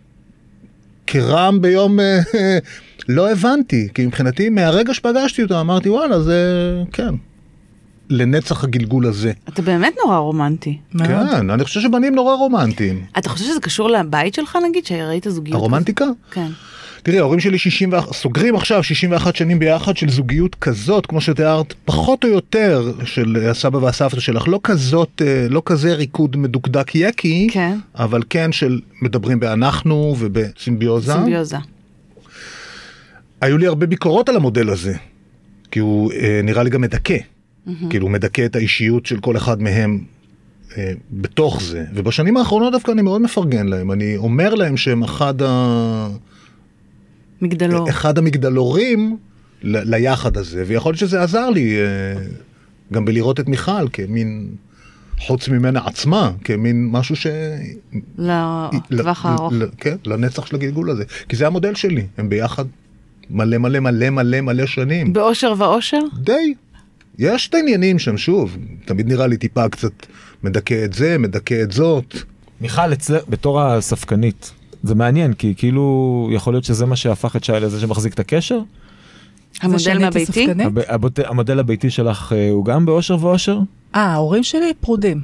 כרם ביום, לא הבנתי, כי מבחינתי מהרגע שפגשתי אותה אמרתי וואלה זה כן, לנצח הגלגול הזה. אתה באמת נורא רומנטי. מאוד. כן, אני חושב שבנים נורא רומנטיים. אתה חושב שזה קשור לבית שלך נגיד, שראית זוגיות? הרומנטיקה? כן. תראי, ההורים שלי שישים ואחת, סוגרים עכשיו שישים ואחת שנים ביחד של זוגיות כזאת, כמו שתיארת, פחות או יותר של הסבא והסבתא שלך, לא כזאת, לא כזה ריקוד מדוקדק יקי, כן. אבל כן של מדברים באנחנו ובסימביוזה. סימביוזה. היו לי הרבה ביקורות על המודל הזה, כי הוא אה, נראה לי גם מדכא, כאילו הוא מדכא את האישיות של כל אחד מהם אה, בתוך זה, ובשנים האחרונות דווקא אני מאוד מפרגן להם, אני אומר להם שהם אחד ה... מגדלור. אחד המגדלורים ל- ליחד הזה, ויכול להיות שזה עזר לי אה, גם בלראות את מיכל כמין, חוץ ממנה עצמה, כמין משהו ש... לטווח הארוך. ל- כן, לנצח של הגלגול הזה, כי זה המודל שלי, הם ביחד מלא מלא מלא מלא מלא שנים. באושר ואושר? די. יש את העניינים שם, שוב, תמיד נראה לי טיפה קצת מדכא את זה, מדכא את זאת. מיכל, אצלך, בתור הספקנית, זה מעניין, כי כאילו יכול להיות שזה מה שהפך את שי לזה שמחזיק את הקשר? המודל מהביתי? הב- הבות- המודל הביתי שלך אה, הוא גם באושר ואושר? אה, ההורים שלי פרודים.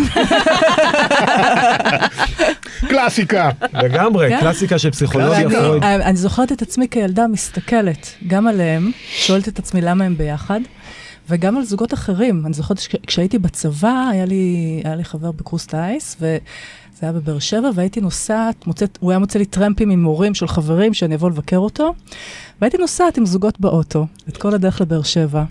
קלאסיקה. לגמרי, כן. קלאסיקה של פסיכולוגיה ואני- פרויד. אני זוכרת את עצמי כילדה מסתכלת גם עליהם, שואלת את עצמי למה הם ביחד, וגם על זוגות אחרים. אני זוכרת שכשהייתי בצבא, היה לי, היה לי חבר בקורס טייס, וזה היה בבאר שבע, והייתי נוסעת, מוצאת, הוא היה מוצא לי טרמפים עם מורים של חברים שאני אבוא לבקר אותו, והייתי נוסעת עם זוגות באוטו, את כל הדרך לבאר שבע.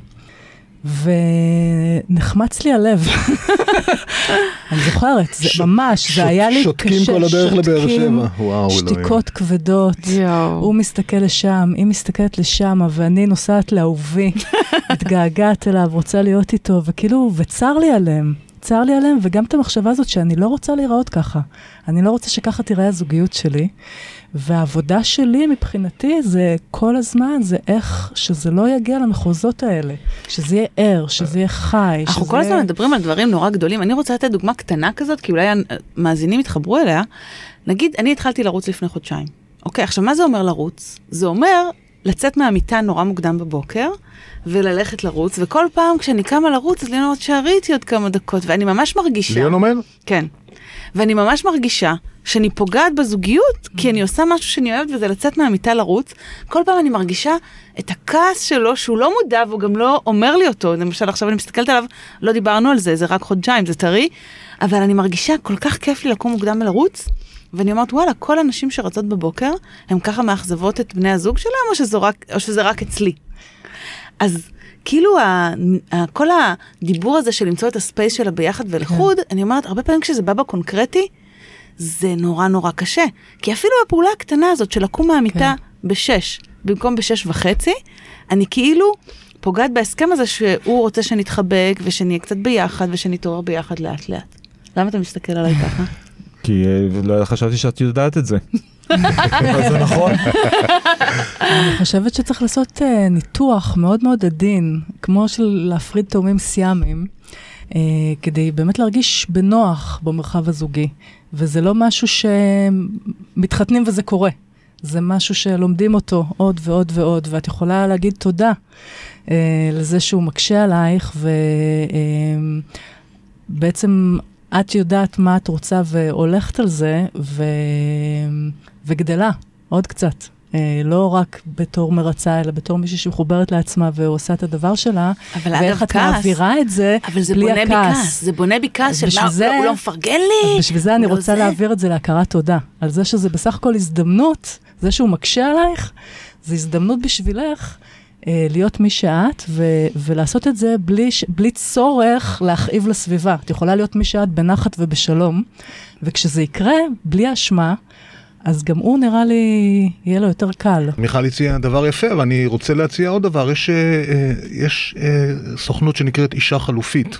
ונחמץ לי הלב. אני זוכרת, זה ממש, זה היה לי קשה. שותקים כל הדרך לבאר שבע. וואו, שתיקות כבדות. הוא מסתכל לשם, היא מסתכלת לשם, ואני נוסעת לאהובי, מתגעגעת אליו, רוצה להיות איתו, וכאילו, וצר לי עליהם. צר לי עליהם, וגם את המחשבה הזאת שאני לא רוצה להיראות ככה. אני לא רוצה שככה תיראה הזוגיות שלי. והעבודה שלי מבחינתי זה כל הזמן, זה איך שזה לא יגיע למחוזות האלה. שזה יהיה ער, שזה יהיה חי. אנחנו שזה... כל הזמן מדברים על דברים נורא גדולים. אני רוצה לתת דוגמה קטנה כזאת, כי אולי המאזינים יתחברו אליה. נגיד, אני התחלתי לרוץ לפני חודשיים. אוקיי, עכשיו מה זה אומר לרוץ? זה אומר לצאת מהמיטה נורא מוקדם בבוקר, וללכת לרוץ, וכל פעם כשאני קמה לרוץ, אז ליאון אומרת שעריתי עוד כמה דקות, ואני ממש מרגישה... ליאון אומר? כן. ואני ממש מרגישה שאני פוגעת בזוגיות, כי אני עושה משהו שאני אוהבת, וזה לצאת מהמיטה לרוץ. כל פעם אני מרגישה את הכעס שלו, שהוא לא מודע, והוא גם לא אומר לי אותו. למשל, עכשיו אני מסתכלת עליו, לא דיברנו על זה, זה רק חודשיים, זה טרי, אבל אני מרגישה כל כך כיף לי לקום מוקדם ולרוץ, ואני אומרת, וואלה, כל הנשים שרצות בבוקר, הן ככה מאכזבות את בני הזוג שלהם, או שזה רק, או שזה רק אצלי. אז כאילו, ה, ה, כל הדיבור הזה של למצוא את הספייס שלה ביחד ולחוד, אני אומרת, הרבה פעמים כשזה בא בקונקרטי, זה נורא נורא קשה. כי אפילו הפעולה הקטנה הזאת של לקום מהמיטה בשש, במקום בשש וחצי, אני כאילו פוגעת בהסכם הזה שהוא רוצה שנתחבק, ושנהיה קצת ביחד, ושנתעורר ביחד לאט לאט. למה אתה מסתכל עליי ככה? כי לא חשבתי שאת יודעת את זה. זה נכון. אני חושבת שצריך לעשות uh, ניתוח מאוד מאוד עדין, כמו של להפריד תאומים סיאמיים, uh, כדי באמת להרגיש בנוח במרחב הזוגי. וזה לא משהו שמתחתנים וזה קורה. זה משהו שלומדים אותו עוד ועוד ועוד, ואת יכולה להגיד תודה אה, לזה שהוא מקשה עלייך, ובעצם אה, את יודעת מה את רוצה והולכת על זה, ו... וגדלה עוד קצת. אה, לא רק בתור מרצה, אלא בתור מישהי שמחוברת לעצמה ועושה את הדבר שלה, ואיך את מעבירה את זה אבל זה בלי בונה הכעס. בכעס, זה בונה בכעס של מה, זה, הוא לא מפרגן לי. בשביל זה אני רוצה זה. להעביר את זה להכרת תודה, על זה שזה בסך הכל הזדמנות, זה שהוא מקשה עלייך, זה הזדמנות בשבילך אה, להיות מי שאת, ו- ולעשות את זה בלי, בלי צורך להכאיב לסביבה. את יכולה להיות מי שאת בנחת ובשלום, וכשזה יקרה, בלי אשמה, אז גם הוא נראה לי, יהיה לו יותר קל. מיכל הציע דבר יפה, ואני רוצה להציע עוד דבר. יש, יש סוכנות שנקראת אישה חלופית.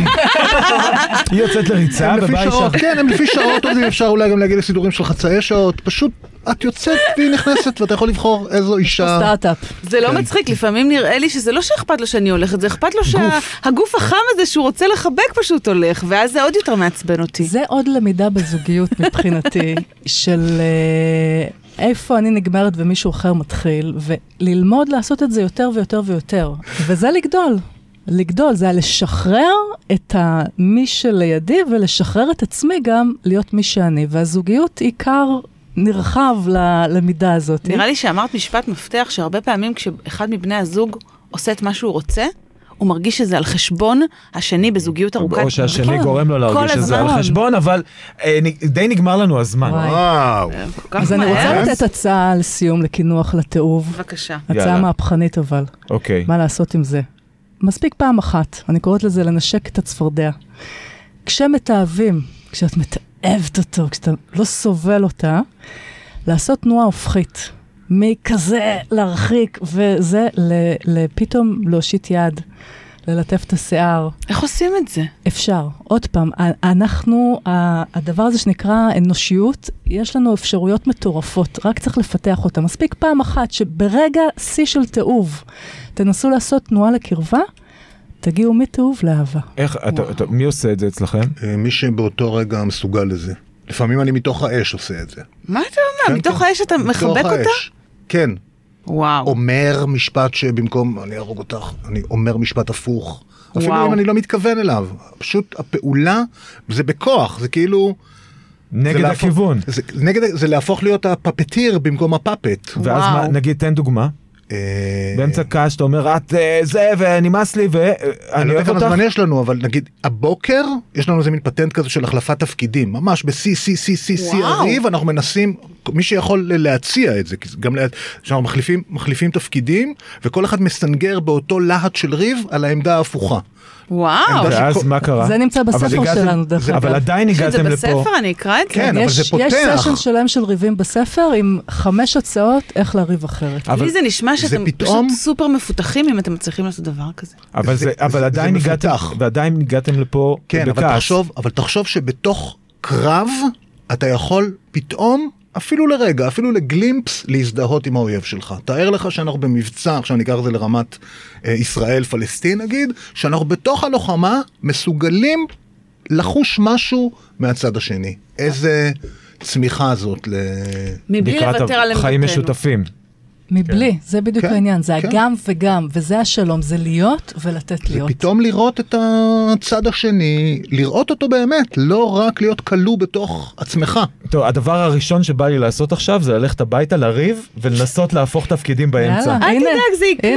היא יוצאת לריצה ובאה אישה. כן, הם לפי שעות, אפשר אולי גם להגיע לסידורים של חצאי שעות, פשוט את יוצאת והיא נכנסת, ואתה יכול לבחור איזו אישה. סטארט-אפ. זה לא מצחיק, לפעמים נראה לי שזה לא שאכפת לו שאני הולכת, זה אכפת לו שהגוף החם הזה שהוא רוצה לחבק פשוט הולך, ואז זה עוד יותר מעצבן אותי. זה עוד למידה בזוגיות מבחינתי, של איפה אני נגמרת ומישהו אחר מתחיל, וללמוד לעשות את זה יותר ויותר ויותר. וזה לגדול. לגדול, זה היה לשחרר את מי שלידי, ולשחרר את עצמי גם להיות מי שאני. והזוגיות עיקר נרחב למידה הזאת. נראה לי שאמרת משפט מפתח, שהרבה פעמים כשאחד מבני הזוג עושה את מה שהוא רוצה, הוא מרגיש שזה על חשבון השני בזוגיות ארוכת. או שהשני גורם לו להרגיש שזה על חשבון, אבל די נגמר לנו הזמן. וואו. אז אני רוצה לתת הצעה לסיום, לכינוח, לתיעוב. בבקשה. הצעה מהפכנית אבל. אוקיי. מה לעשות עם זה? מספיק פעם אחת, אני קוראת לזה לנשק את הצפרדע. כשמתאהבים, כשאת מתאהבת אותו, כשאתה לא סובל אותה, לעשות תנועה הופכית. מכזה להרחיק, וזה לפתאום להושיט יד, ללטף את השיער. איך עושים את זה? אפשר. עוד פעם, אנחנו, הדבר הזה שנקרא אנושיות, יש לנו אפשרויות מטורפות, רק צריך לפתח אותה. מספיק פעם אחת שברגע שיא של תאוב, תנסו לעשות תנועה לקרבה, תגיעו מתאוב לאהבה. איך, אתה, אתה, מי עושה את זה אצלכם? מי שבאותו רגע מסוגל לזה. לפעמים אני מתוך האש עושה את זה. מה אתה אומר? מתוך האש אתה מחבק אותה? כן. וואו. אומר משפט שבמקום אני ארוג אותך, אני אומר משפט הפוך. אפילו אם אני לא מתכוון אליו. פשוט הפעולה, זה בכוח, זה כאילו... נגד הכיוון. זה להפוך להיות הפפטיר במקום הפפט. ואז נגיד תן דוגמה. באמצע קש, אתה אומר, את זה, ונמאס לי, ואני אוהב אותך. הזמן יש לנו, אבל נגיד, הבוקר, יש לנו איזה מין פטנט כזה של החלפת תפקידים, ממש ב-C, C, C, C, C, הריב, אנחנו מנסים, מי שיכול להציע את זה, גם שאנחנו מחליפים, מחליפים תפקידים, וכל אחד מסנגר באותו להט של ריב על העמדה ההפוכה. וואו. ואז מה קרה? זה נמצא בספר שלנו. אבל עדיין הגעתם לפה. זה בספר, אני אקרא את זה. כן, אבל זה פותח. יש סשן שלם של ריבים בספר, עם חמש הצעות איך להריב אחרת. לי זה נשמע שאתם פשוט סופר מפותחים, אם אתם מצליחים לעשות דבר כזה. אבל עדיין הגעתם, ועדיין הגעתם לפה כן, אבל תחשוב שבתוך קרב, אתה יכול פתאום, אפילו לרגע, אפילו לגלימפס, להזדהות עם האויב שלך. תאר לך שאנחנו במבצע, עכשיו ניקח את זה לרמת אה, ישראל-פלסטין נגיד, שאנחנו בתוך הלוחמה מסוגלים לחוש משהו מהצד השני. איזה צמיחה זאת ל... מבלי לוותר על חיים משותפים. מבלי, זה בדיוק העניין, זה הגם וגם, וזה השלום, זה להיות ולתת להיות. ופתאום לראות את הצד השני, לראות אותו באמת, לא רק להיות כלוא בתוך עצמך. טוב, הדבר הראשון שבא לי לעשות עכשיו, זה ללכת הביתה, לריב, ולנסות להפוך תפקידים באמצע. אל תדאג, זה יקרה.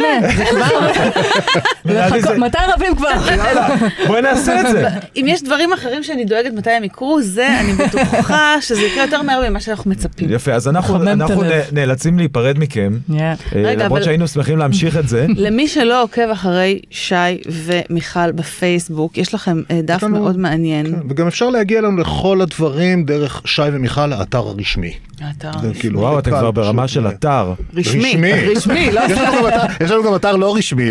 הנה, זה כבר. מתי רבים כבר? בואי נעשה את זה. אם יש דברים אחרים שאני דואגת מתי הם יקרו, זה אני בטוחה שזה יקרה יותר מהר ממה שאנחנו מצפים. יפה, אז אנחנו נאלצים להיפרד מכם. למרות שהיינו שמחים להמשיך את זה. למי שלא עוקב אחרי שי ומיכל בפייסבוק, יש לכם דף מאוד מעניין. וגם אפשר להגיע לנו לכל הדברים דרך שי ומיכל, האתר הרשמי. וואו, אתה כבר ברמה של אתר. רשמי. רשמי, לא יש לנו גם אתר לא רשמי,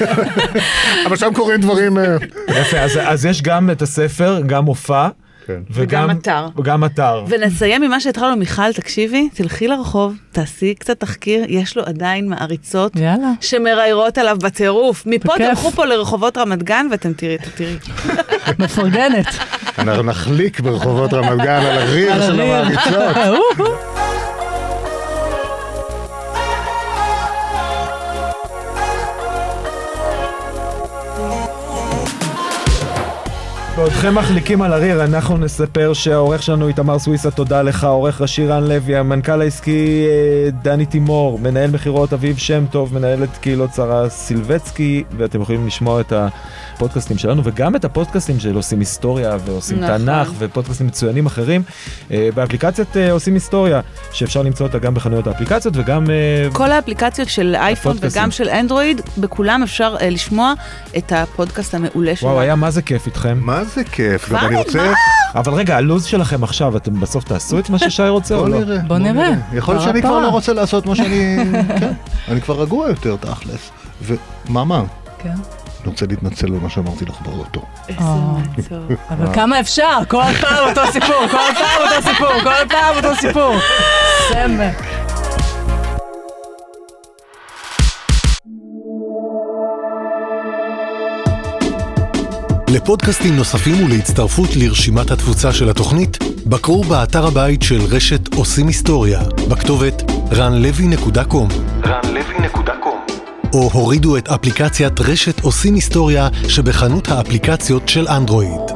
אבל שם קוראים דברים... יפה, אז יש גם את הספר, גם מופע. וגם אתר. וגם אתר. ונסיים ממה שהתחלנו, מיכל, תקשיבי, תלכי לרחוב, תעשי קצת תחקיר, יש לו עדיין מעריצות שמראיירות עליו בטירוף. מפה תלכו פה לרחובות רמת גן ואתם תראי, תראי. מפרגנת. אנחנו נחליק ברחובות רמת גן על הריב של המעריצות. בעודכם מחליקים על הריר, אנחנו נספר שהעורך שלנו איתמר סוויסה, תודה לך, עורך ראשי רן לוי, המנכ"ל העסקי דני תימור, מנהל מחירות אביב שם טוב, מנהלת קהילות שרה סילבצקי, ואתם יכולים לשמוע את הפודקאסטים שלנו, וגם את הפודקאסטים של עושים היסטוריה ועושים נכון. תנ"ך ופודקאסטים מצוינים אחרים, באפליקציית עושים היסטוריה, שאפשר למצוא אותה גם בחנויות האפליקציות וגם... כל האפליקציות של אייפון וגם של אנדרואיד, בכולם אפשר לשמוע את הפודקאסט המעולה שלנו. וואו, היה מה זה כיף איתכם. מה זה כיף, גם אני רוצה... אבל רגע, הלוז שלכם עכשיו, אתם בסוף תעשו את מה ששי רוצה או לא? בוא נראה. יכול להיות שאני כבר לא רוצה לעשות מה שאני... כן, אני כבר רגוע יותר תכלס. ומאמה, כן. אני רוצה להתנצל על מה שאמרתי לך באוטו. איזה מצור. אבל כמה אפשר? כל פעם אותו סיפור, כל פעם אותו סיפור, כל פעם אותו סיפור. סמק. לפודקאסטים נוספים ולהצטרפות לרשימת התפוצה של התוכנית, בקרו באתר הבית של רשת עושים היסטוריה, בכתובת רן לוי נקודה קום. רן לוי נקודה קום. או הורידו את אפליקציית רשת עושים היסטוריה שבחנות האפליקציות של אנדרואיד.